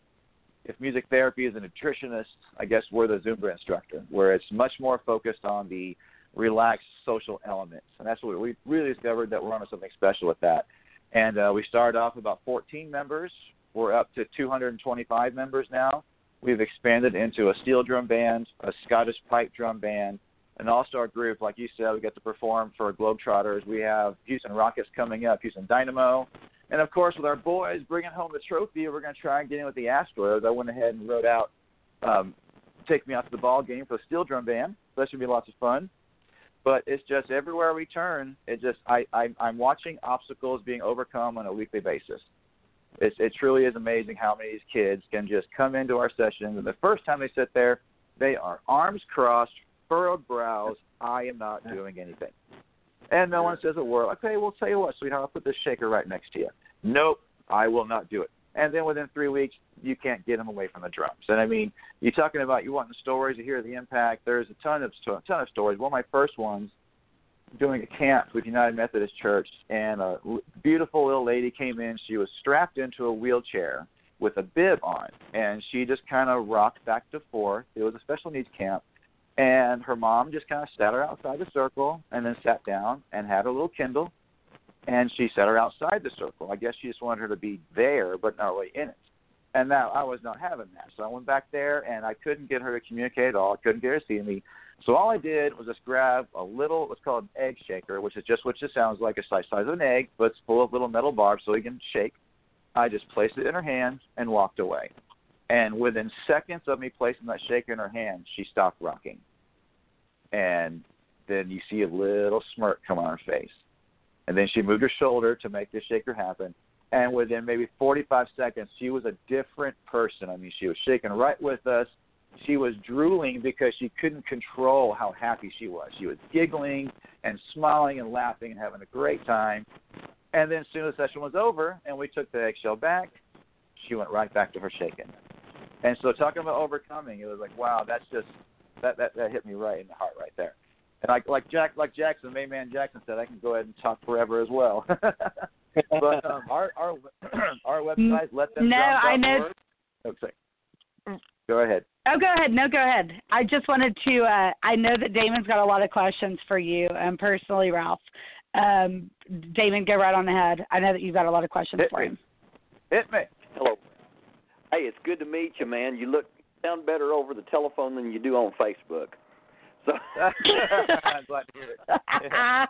if music therapy is a nutritionist, I guess we're the Zumba instructor, where it's much more focused on the relaxed social elements. And that's what we really discovered, that we're on something special with that. And we started off with about 14 members. We're up to 225 members now. We've expanded into a steel drum band, a Scottish pipe drum band, an all-star group. Like you said, we get to perform for Globetrotters. We have Houston Rockets coming up, Houston Dynamo. And, of course, with our boys bringing home the trophy, we're going to try and get in with the Astros. I went ahead and wrote out Take Me Out to the Ball Game for the steel drum band. So that should be lots of fun. But it's just everywhere we turn, I'm watching obstacles being overcome on a weekly basis. It truly is amazing how many of these kids can just come into our sessions, and the first time they sit there, they are arms crossed, furrowed brows, I am not doing anything. And no one says a word. Okay, well, tell you what, sweetheart, I'll put this shaker right next to you. Nope, I will not do it. And then within 3 weeks, you can't get them away from the drums. And, I mean, you're talking about you wanting stories to hear the impact. There's a ton of stories. One of my first ones, doing a camp with United Methodist Church, and a beautiful little lady came in. She was strapped into a wheelchair with a bib on, and she just kind of rocked back and forth. It was a special needs camp, and her mom just kind of sat her outside the circle and then sat down and had a little Kindle, and she set her outside the circle. I guess she just wanted her to be there but not really in it. And now I was not having that. So I went back there, and I couldn't get her to communicate at all. I couldn't get her to see me. So all I did was just grab a little, what's called an egg shaker, which is just what it sounds like, a size of an egg, but it's full of little metal barbs so you can shake. I just placed it in her hand and walked away. And within seconds of me placing that shaker in her hand, she stopped rocking. And then you see a little smirk come on her face. And then she moved her shoulder to make the shaker happen. And within maybe 45 seconds, she was a different person. I mean, she was shaking right with us. She was drooling because she couldn't control how happy she was. She was giggling and smiling and laughing and having a great time. And then as soon as the session was over and we took the eggshell back, she went right back to her shaking. And so talking about overcoming, it was like, wow, that's just that hit me right in the heart right there. And like Jackson, Mayman Jackson said, I can go ahead and talk forever as well. But our website, let them. No, I know. Okay. Go ahead. Oh, go ahead. No, go ahead. I just wanted to, I know that Damon's got a lot of questions for you personally, Ralph. Damon, go right on ahead. I know that you've got a lot of questions for him. Hit me. Hello. Hey, it's good to meet you, man. You sound better over the telephone than you do on Facebook. So I'm glad to hear it. Yeah.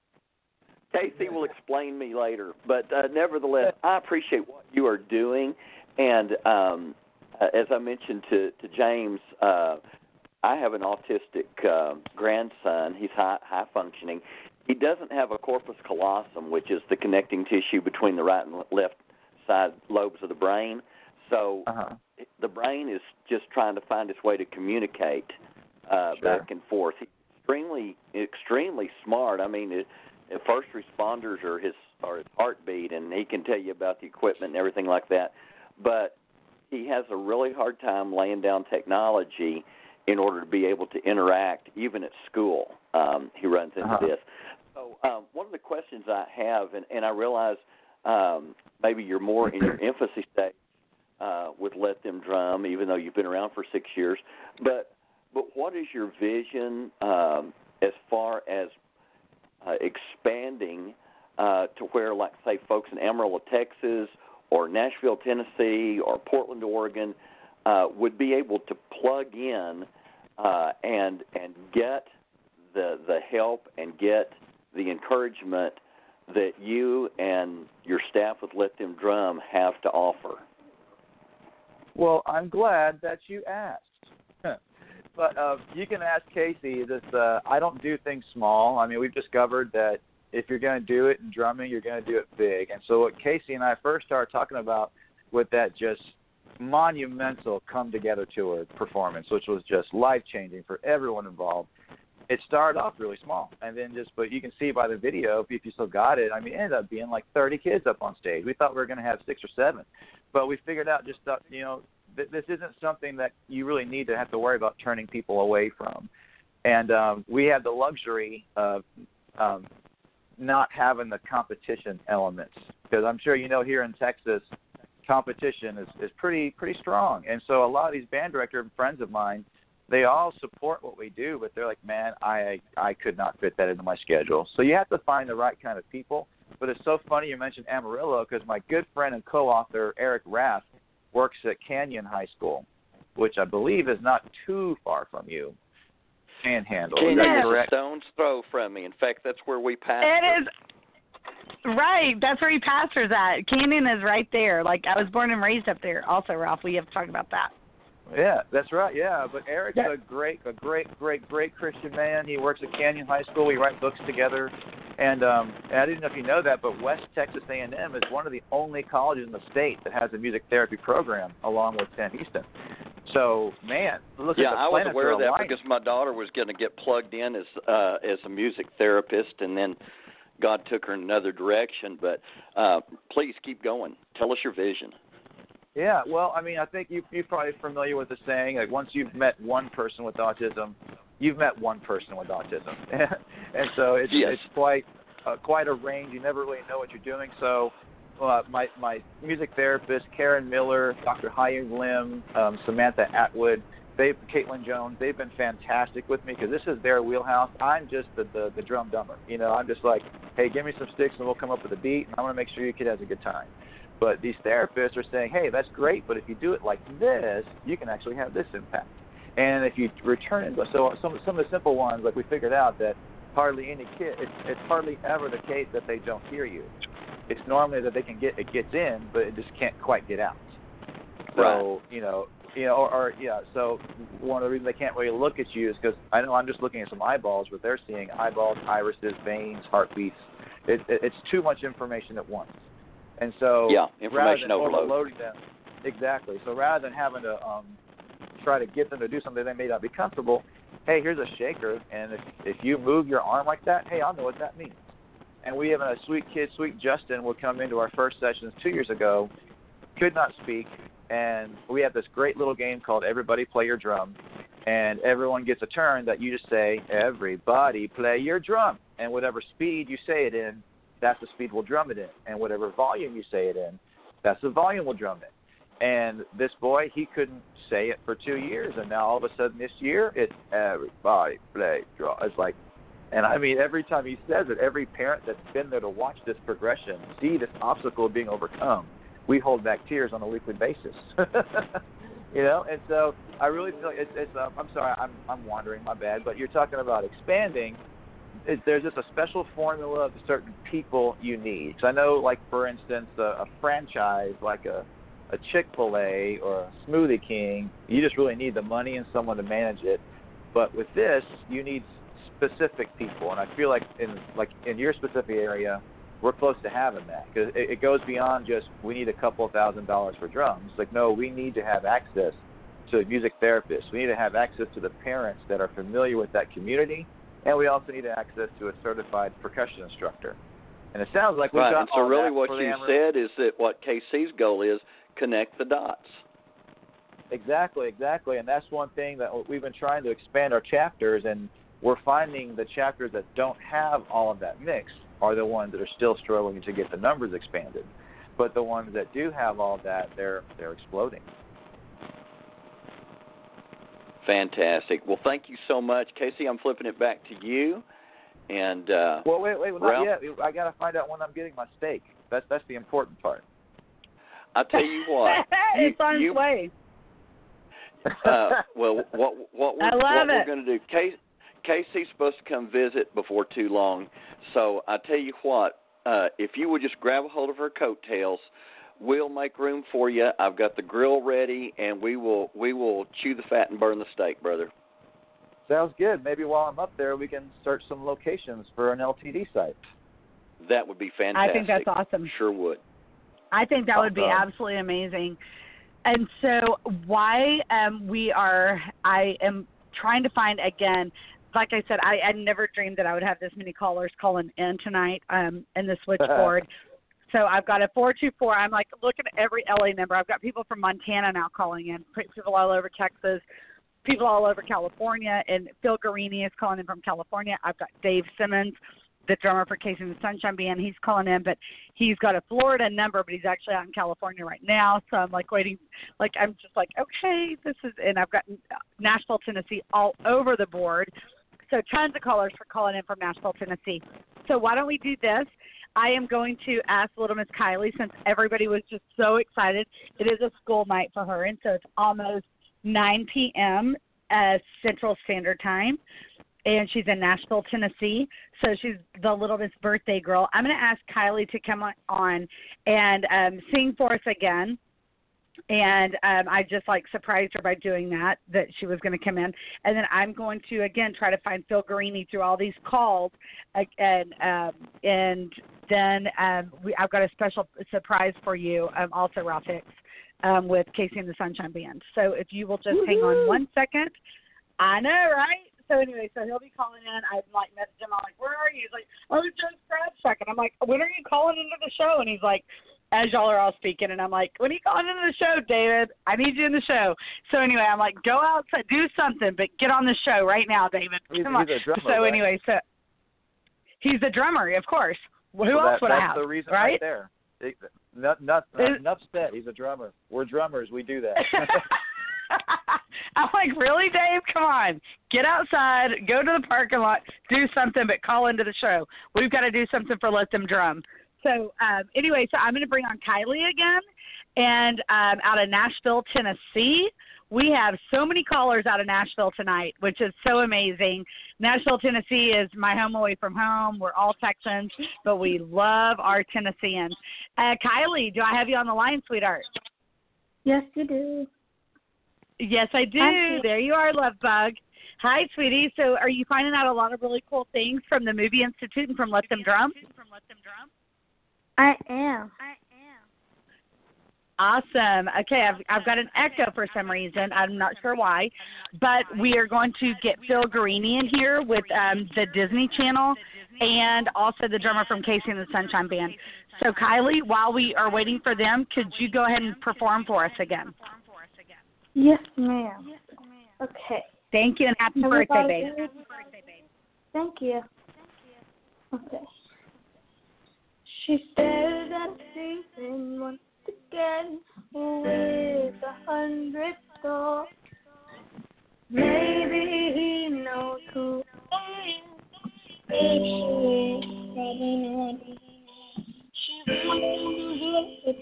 Casey will explain me later, but nevertheless, I appreciate what you are doing, and as I mentioned to James, I have an autistic grandson. He's high functioning. He doesn't have a corpus callosum, which is the connecting tissue between the right and left side lobes of the brain. So the brain is just trying to find its way to communicate back and forth. He's extremely smart. I mean, first responders are his heartbeat, and he can tell you about the equipment and everything like that. But he has a really hard time laying down technology in order to be able to interact, even at school. He runs into this. So one of the questions I have, and I realize maybe you're more in your infancy stage with Let Them Drum, even though you've been around for 6 years, but what is your vision as far as expanding to where, like, say, folks in Amarillo, Texas, or Nashville, Tennessee, or Portland, Oregon, would be able to plug in and get the help and get the encouragement that you and your staff with Let Them Drum have to offer? Well, I'm glad that you asked. But you can ask Casey. I don't do things small. I mean, we've discovered that if you're going to do it in drumming, you're going to do it big. And so what Casey and I first started talking about with that just monumental come-together tour performance, which was just life-changing for everyone involved, it started off really small. And then but you can see by the video, if you still got it, I mean, it ended up being like 30 kids up on stage. We thought we were going to have 6 or 7. But we figured out this isn't something that you really need to have to worry about turning people away from. And we had the luxury of not having the competition elements, because I'm sure here in Texas, competition is pretty strong. And so a lot of these band director friends of mine, they all support what we do, but they're like, man, I could not fit that into my schedule. So you have to find the right kind of people. But it's so funny you mentioned Amarillo, because my good friend and co-author Eric Raff works at Canyon High School, which I believe is not too far from you. Panhandle. Canyon is a stone's throw from me. In fact, that's where we pastor. It is. Right. That's where he pastors at. Canyon is right there. Like, I was born and raised up there also, Ralph. We have to talk about that. Yeah, that's right. Yeah, but Eric's a great Christian man. He works at Canyon High School. We write books together. And I didn't know if you know that, but West Texas A&M is one of the only colleges in the state that has a music therapy program, along with Sam Houston. So, man, look at the planets. Yeah, I was aware of that aligned. because my daughter was going to get plugged in as a music therapist, and then God took her in another direction. But please keep going. Tell us your vision. Yeah, well, I mean, I think you're probably familiar with the saying, like, once you've met one person with autism, you've met one person with autism. And so it's quite a range. You never really know what you're doing. So my music therapist, Karen Miller, Dr. Hayung Lim, Samantha Atwood, Caitlin Jones, they've been fantastic with me because this is their wheelhouse. I'm just the drum dummer. I'm just like, hey, give me some sticks and we'll come up with a beat, and I want to make sure your kid has a good time. But these therapists are saying, hey, that's great, but if you do it like this, you can actually have this impact. And if you return it, so some of the simple ones, like we figured out that hardly any kid, it's hardly ever the case that they don't hear you. It's normally that it gets in, but it just can't quite get out. So, right. So one of the reasons they can't really look at you is because I know I'm just looking at some eyeballs, but they're seeing eyeballs, irises, veins, heartbeats. It's too much information at once. And so information overload. Overloading them, exactly. So rather than having to try to get them to do something they may not be comfortable, hey, here's a shaker, and if you move your arm like that, hey, I'll know what that means. And we have a sweet kid, sweet Justin, would come into our first sessions 2 years ago, could not speak, and we have this great little game called Everybody Play Your Drum, and everyone gets a turn that you just say, everybody play your drum, and whatever speed you say it in, that's the speed we'll drum it in. And whatever volume you say it in, that's the volume we'll drum it. And this boy, he couldn't say it for 2 years, and now all of a sudden this year, it's everybody play draw. It's like, and I mean, every time he says it, every parent that's been there to watch this progression, see this obstacle being overcome, we hold back tears on a weekly basis. You know, and so I really feel like it's I'm sorry, I'm wandering, my bad, but you're talking about expanding. There's just a special formula of certain people you need. So I know, like, for instance, a franchise like a Chick-fil-A or a Smoothie King, you just really need the money and someone to manage it. But with this, you need specific people, and I feel like in your specific area, we're close to having that, because it goes beyond just we need a couple $1,000s for drums. Like, no, we need to have access to a music therapist. We need to have access to the parents that are familiar with that community, and we also need access to a certified percussion instructor. And it sounds like we've got and so all really that what for you Amarillo. said is that what KC's goal is, connect the dots. Exactly, and that's one thing that we've been trying to expand our chapters, and we're finding the chapters that don't have all of that mix are the ones that are still struggling to get the numbers expanded. But the ones that do have all that, they're exploding. Fantastic. Well, thank you so much, Casey. I'm flipping it back to you. And well, wait, Ralph, not yet. I got to find out when I'm getting my steak. That's the important part. I'll tell you what. It's on its way. Well, what we're going to do, Casey's supposed to come visit before too long. So I tell you what, if you would just grab a hold of her coattails, we'll make room for you. I've got the grill ready, and we will chew the fat and burn the steak, brother. Sounds good. Maybe while I'm up there, we can search some locations for an LTD site. That would be fantastic. I think that's awesome. Sure would. I think that would be absolutely amazing. And so I am trying to find, again, like I said, I never dreamed that I would have this many callers calling in tonight in the switchboard. So I've got a 424. I'm like looking at every LA number. I've got people from Montana now calling in, people all over Texas, people all over California, and Phil Guarini is calling in from California. I've got Dave Simmons, the drummer for Casey and the Sunshine Band. He's calling in, but he's got a Florida number, but he's actually out in California right now. So I'm like waiting, like I'm just like, okay, this is, and I've got Nashville, Tennessee all over the board. So tons of callers for calling in from Nashville, Tennessee. So why don't we do this? I am going to ask Little Miss Kylie, since everybody was just so excited. It is a school night for her, and so it's almost 9 p.m. Central Standard Time, and she's in Nashville, Tennessee. So she's the Little Miss birthday girl. I'm going to ask Kylie to come on and sing for us again. And I just surprised her by doing that she was going to come in. And then I'm going to, again, try to find Phil Guarini through all these calls. And then I've got a special surprise for you, also Ralph Hicks, with Casey and the Sunshine Band. So if you will just hang on 1 second. I know, right? So anyway, he'll be calling in. I messaged him. I'm like, where are you? He's like, just grab a second. I'm like, when are you calling into the show? And he's like, as y'all are all speaking, and I'm like, when are you calling into the show, David? I need you in the show. So anyway, I'm like, go outside, do something, but get on the show right now, David. Come on. He's a drummer, so right? anyway, so he's the drummer, of course. Who else would I have? That's the reason right there. Enough said. He's a drummer. We're drummers. We do that. I'm like, really, Dave? Come on. Get outside, go to the parking lot, do something, but call into the show. We've got to do something for Let Them Drum. So anyway, so I'm going to bring on Kylie again, and out of Nashville, Tennessee. We have so many callers out of Nashville tonight, which is so amazing. Nashville, Tennessee is my home away from home. We're all Texans, but we love our Tennesseans. Kylie, do I have you on the line, sweetheart? Yes, you do. Yes, I do. There you are, love bug. Hi, sweetie. So are you finding out a lot of really cool things from the Movie Institute and from Let Them Drum? I am. Awesome. Okay, I've got an echo for some reason. I'm not sure why. But we are going to get Phil Guarini in here with the Disney Channel and also the drummer from Casey and the Sunshine Band. So, Kylie, while we are waiting for them, could you go ahead and perform for us again? Yes, ma'am. Okay. Thank you, and happy birthday, babe. Thank you. Okay. She stared at the ceiling once again with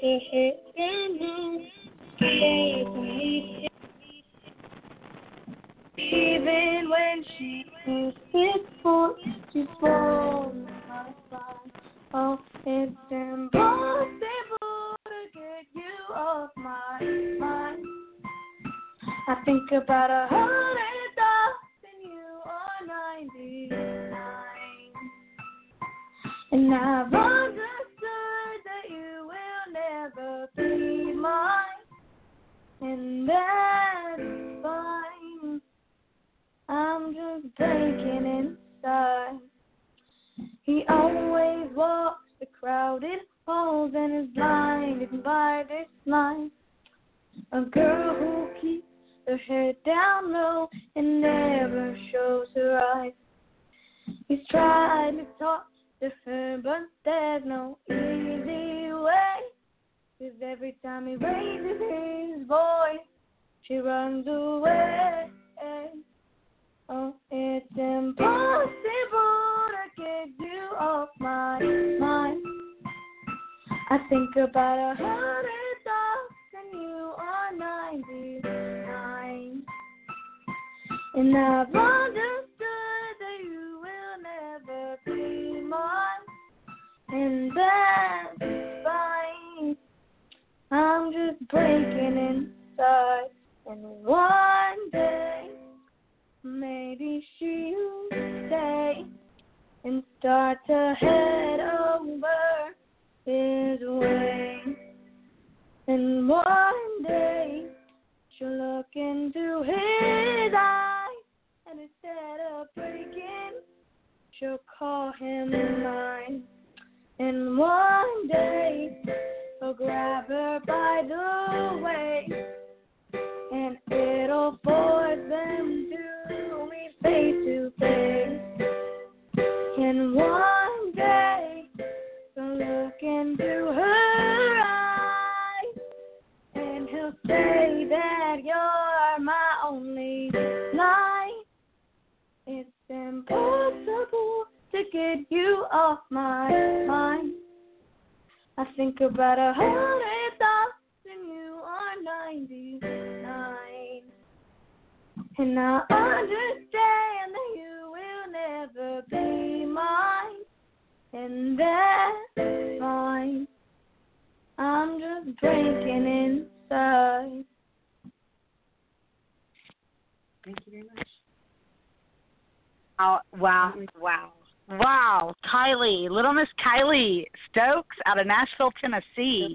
to heaven, stay for me. Even when she is faithful, she's born my side. Oh, it's impossible to get you off my mind. I think about 100 thoughts and you are 99. And I've understood that you will never be mine. And that's fine. I'm just breaking inside. He always walks the crowded halls and is blinded by this light. A girl who keeps her head down low and never shows her eyes. He's tried to talk to her, but there's no easy way. 'Cause every time he raises his voice, she runs away. Oh, it's impossible to get you off my mind. I think about 100 thoughts and you are 99. And I've understood that you will never be mine. And that's fine. I'm just breaking inside. And one day maybe she'll stay and start to head over his way. And one day she'll look into his eyes, and instead of breaking, she'll call him mine. And one day he'll grab her by the waist, and it'll force them to meet face to face. And one day he'll look into her eyes, and he'll say that you're my only light. It's impossible to get you off my mind. I think about 100 thoughts and you are 99. And I understand that you will never be mine. And that's fine. I'm just breaking inside. Thank you very much. Oh, wow. Wow. Kylie, Little Miss Kylie Stokes out of Nashville, Tennessee.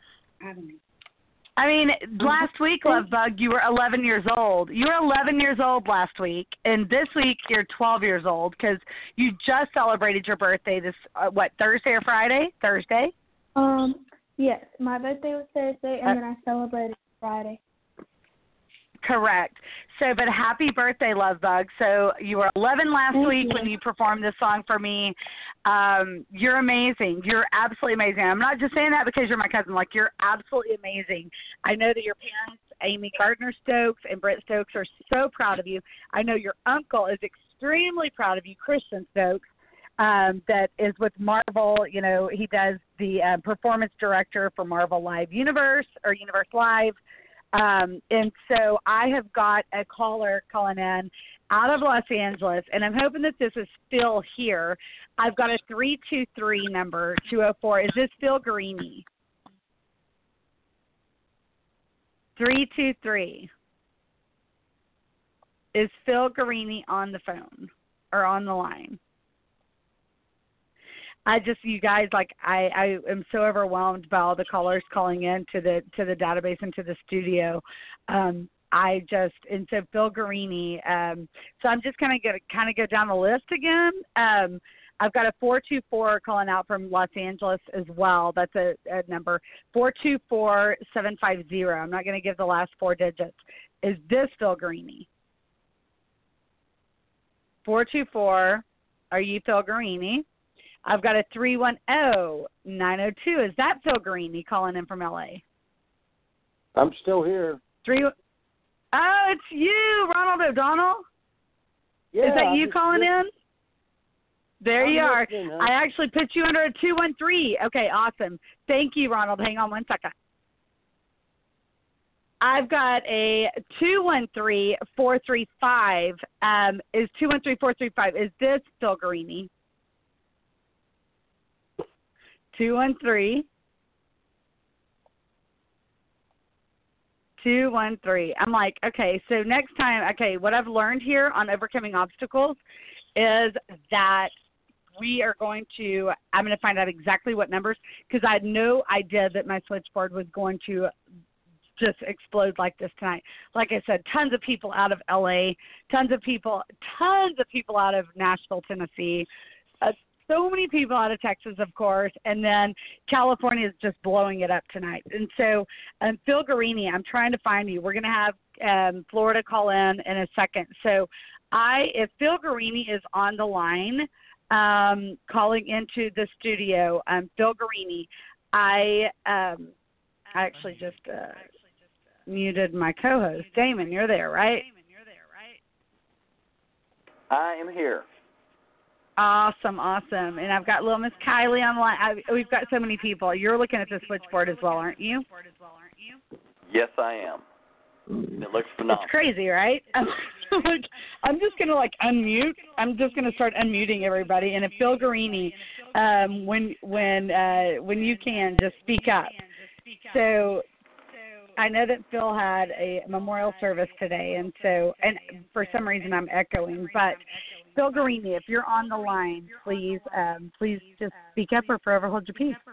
I mean, last week, Love Bug, you were 11 years old. You were 11 years old last week, and this week you're 12 years old because you just celebrated your birthday this, Thursday or Friday? Thursday? Yes, my birthday was Thursday, and then I celebrated Friday. Correct. So, but happy birthday, Love Bug. So you were 11 last week when you performed this song for me. You're amazing. You're absolutely amazing. I'm not just saying that because you're my cousin. Like, you're absolutely amazing. I know that your parents, Amy Gardner Stokes and Brett Stokes, are so proud of you. I know your uncle is extremely proud of you, Christian Stokes, that is with Marvel. You know, he does the performance director for Marvel Live Universe or Universe Live. And so I have got a caller calling in out of Los Angeles, and I'm hoping that this is Phil here. I've got a 323 number, 204. Is this Phil Garini? 323. Is Phil Garini on the phone or on the line? You guys, I am so overwhelmed by all the callers calling in to the database and to the studio. And so Phil Garini. So I'm just going to kind of go down the list again. I've got a 424 calling out from Los Angeles as well. That's a number, 424750. I'm not going to give the last four digits. Is this Phil Garini? 424. Are you Phil Garini? I've got a 310-902. Is that Phil Garini calling in from LA? I'm still here. Oh, it's you, Ronald O'Donnell? Yeah, is that you calling in? There you are. listening, huh? I actually put you under a 213. Okay, awesome. Thank you, Ronald. Hang on one second. I've got a 213-435. Is 213-435. Is this Phil Garini? 213. 213. I'm like, okay, so next time, okay, what I've learned here on overcoming obstacles is that I'm going to find out exactly what numbers, because I had no idea that my switchboard was going to just explode like this tonight. Like I said, tons of people out of LA, tons of people out of Nashville, Tennessee, so many people out of Texas, of course, and then California is just blowing it up tonight. And so, Phil Garini, I'm trying to find you. We're going to have Florida call in a second. So, if Phil Garini is on the line, calling into the studio, Phil Garini, I actually just muted my co-host. Damon, you're there, right? I am here. Awesome. And I've got little Miss Kylie on the line. We've got so many people. You're looking at the switchboard as well, aren't you? Yes, I am. It looks phenomenal. It's crazy, right? I'm just going to unmute. I'm just going to start unmuting everybody. And if Phil Garini, when you can, just speak up. So I know that Phil had a memorial service today, and for some reason I'm echoing, but Phil Garini, if you're on the line, please just speak up or forever hold your peace.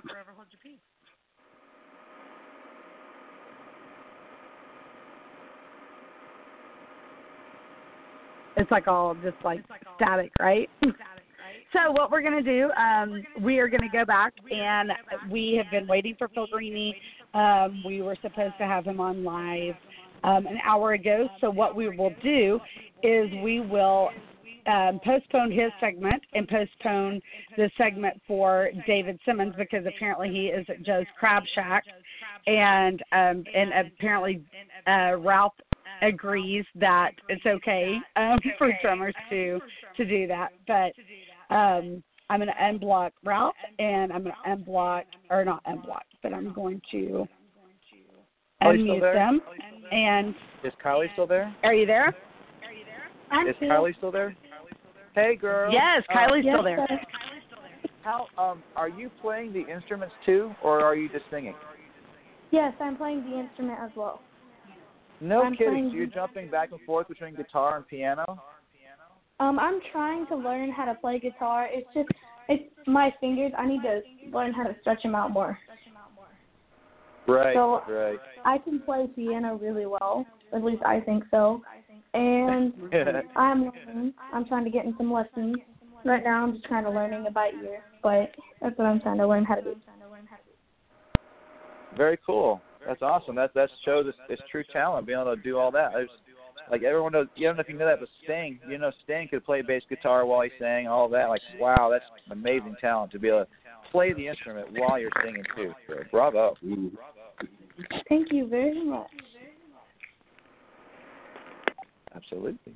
It's all just static, right? So what we're going to do, we are going to go back, and we have been waiting for Phil Garini. We were supposed to have him on live an hour ago. So what we will do is we will postpone his segment and postpone the segment for David Simmons, because apparently he is at Joe's Crab Shack, and apparently Ralph agrees that it's okay for drummers to do that. But I'm going to unblock Ralph, and I'm going to unblock, or not unblock, but I'm going to unmute them. And is Kylie still there? Are you there? Is Kylie still there? Hey, girl. Yes, Kylie's still there. How are you playing the instruments too, or are you just singing? Yes, I'm playing the instrument as well. No kidding. So you're jumping back and forth between guitar and piano? I'm trying to learn how to play guitar. It's my fingers. I need to learn how to stretch them out more. Right, so right. I can play piano really well. At least I think so. And I'm trying to get in some lessons. Right now I'm just kind of learning about ear, but that's what I'm trying to learn how to do. Very cool. That's awesome. That shows it's true talent, being able to do all that. Everyone knows, I don't know if you know that, but Sting, Sting could play bass guitar while he sang, all that. Wow, that's amazing talent to be able to play the instrument while you're singing too. So, bravo. Thank you very much. Absolutely.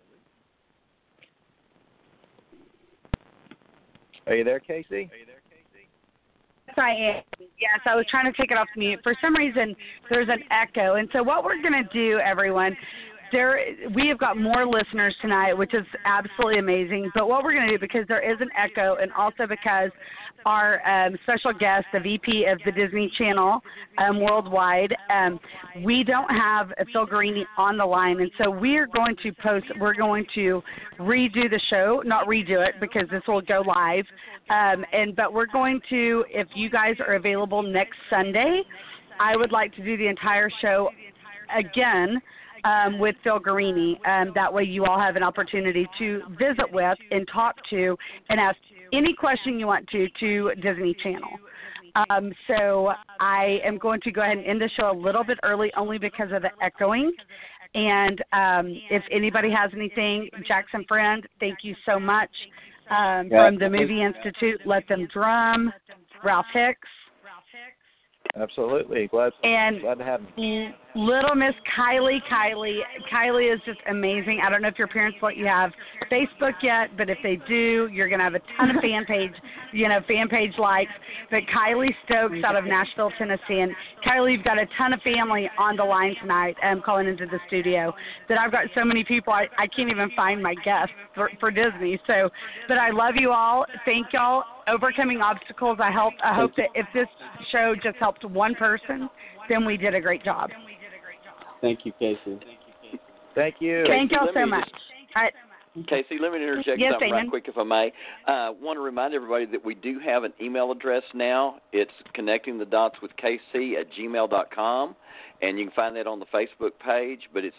Are you there, Casey? Yes, I am. Yes, I was trying to take it off mute. For some reason, there's an echo. And so what we're going to do, everyone, we have got more listeners tonight, which is absolutely amazing. But what we're going to do, because there is an echo, and also because our special guest, the VP of the Disney Channel worldwide, we don't have Phil Garini on the line, and so we're going to redo the show, not redo it because this will go live, but we're going to, if you guys are available next Sunday, I would like to do the entire show again with Phil Garini. That way you all have an opportunity to visit with and talk to and ask any question you want to Disney Channel. So I am going to go ahead and end the show a little bit early only because of the echoing. And if anybody has anything, Jackson Friend, thank you so much. From the Movie Institute, Let Them Drum, Ralph Hicks. Absolutely. Glad to have me. Little Miss Kylie. Kylie is just amazing. I don't know if your parents let you have Facebook yet, but if they do, you're going to have a ton of fan page likes. But Kylie Stokes out of Nashville, Tennessee. And Kylie, you've got a ton of family on the line tonight calling into the studio that I've got so many people, I can't even find my guests for Disney. So, but I love you all. Thank y'all. Overcoming obstacles. I hope that if this show just helped one person, then we did a great job. Thank you, Casey. Thank you. Thank y'all so much. All right. Casey, let me interject something right quick, if I may. I want to remind everybody that we do have an email address now. It's connectingthedotswithkc@gmail.com, and you can find that on the Facebook page, but it's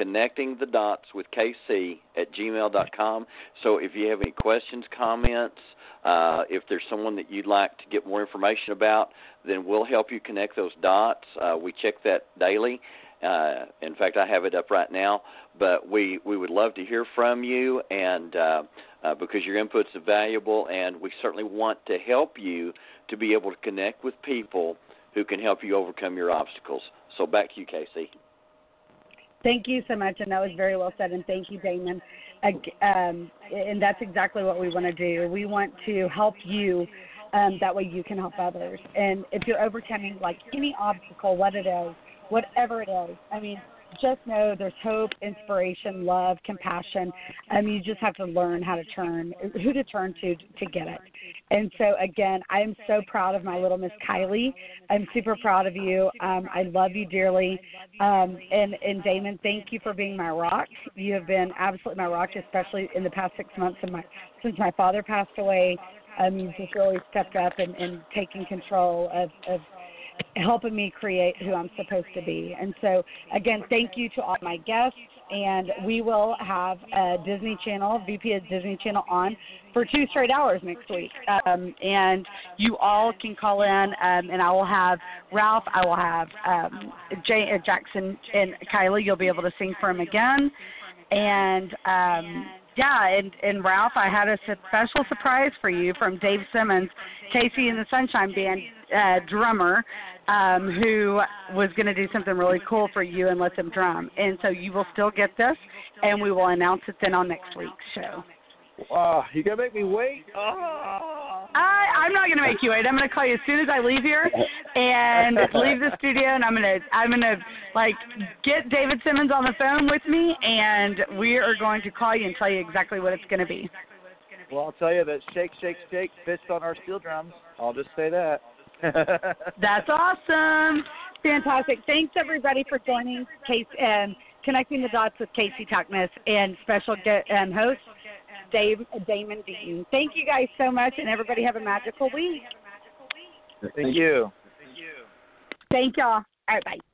connectingthedotswithkc@gmail.com. So if you have any questions, comments, if there's someone that you'd like to get more information about, then we'll help you connect those dots. We check that daily. In fact, I have it up right now, but we would love to hear from you, and because your input's valuable, and we certainly want to help you to be able to connect with people who can help you overcome your obstacles. So back to you, Casey. Thank you so much, and that was very well said, and thank you, Damon. And that's exactly what we want to do. We want to help you. That way you can help others. And if you're overcoming, like, any obstacle, whatever it is, I mean, just know there's hope, inspiration, love, compassion. You just have to learn who to turn to get it. And so, again, I am so proud of my little Miss Kylie. I'm super proud of you. I love you dearly. And Damon, thank you for being my rock. You have been absolutely my rock, especially in the past 6 months since my father passed away. You've just really stepped up and taken control of helping me create who I'm supposed to be. And so, again, thank you to all my guests, and we will have a Disney Channel, VP of Disney Channel on for 2 straight hours next week. And you all can call in, and I will have Ralph, I will have Jackson and Kylie. You'll be able to sing for him again. And, and Ralph, I had a special surprise for you from Dave Simmons, Casey and the Sunshine Band drummer, who was going to do something really cool for you and let them drum. And so you will still get this, and we will announce it then on next week's show. Oh, you're going to make me wait? Oh. I'm not going to make you wait. I'm going to call you as soon as I leave here and leave the studio, and I'm going to get David Simmons on the phone with me, and we are going to call you and tell you exactly what it's going to be. Well, I'll tell you that shake, shake, shake fits on our steel drums. I'll just say that. That's awesome. Fantastic. Thanks, everybody, for joining Connecting the Dots with Casey Tuckness and special host, Damon Deaton. Thank you guys so much, and everybody have a magical week. Thank you. Thank y'all. All right, bye.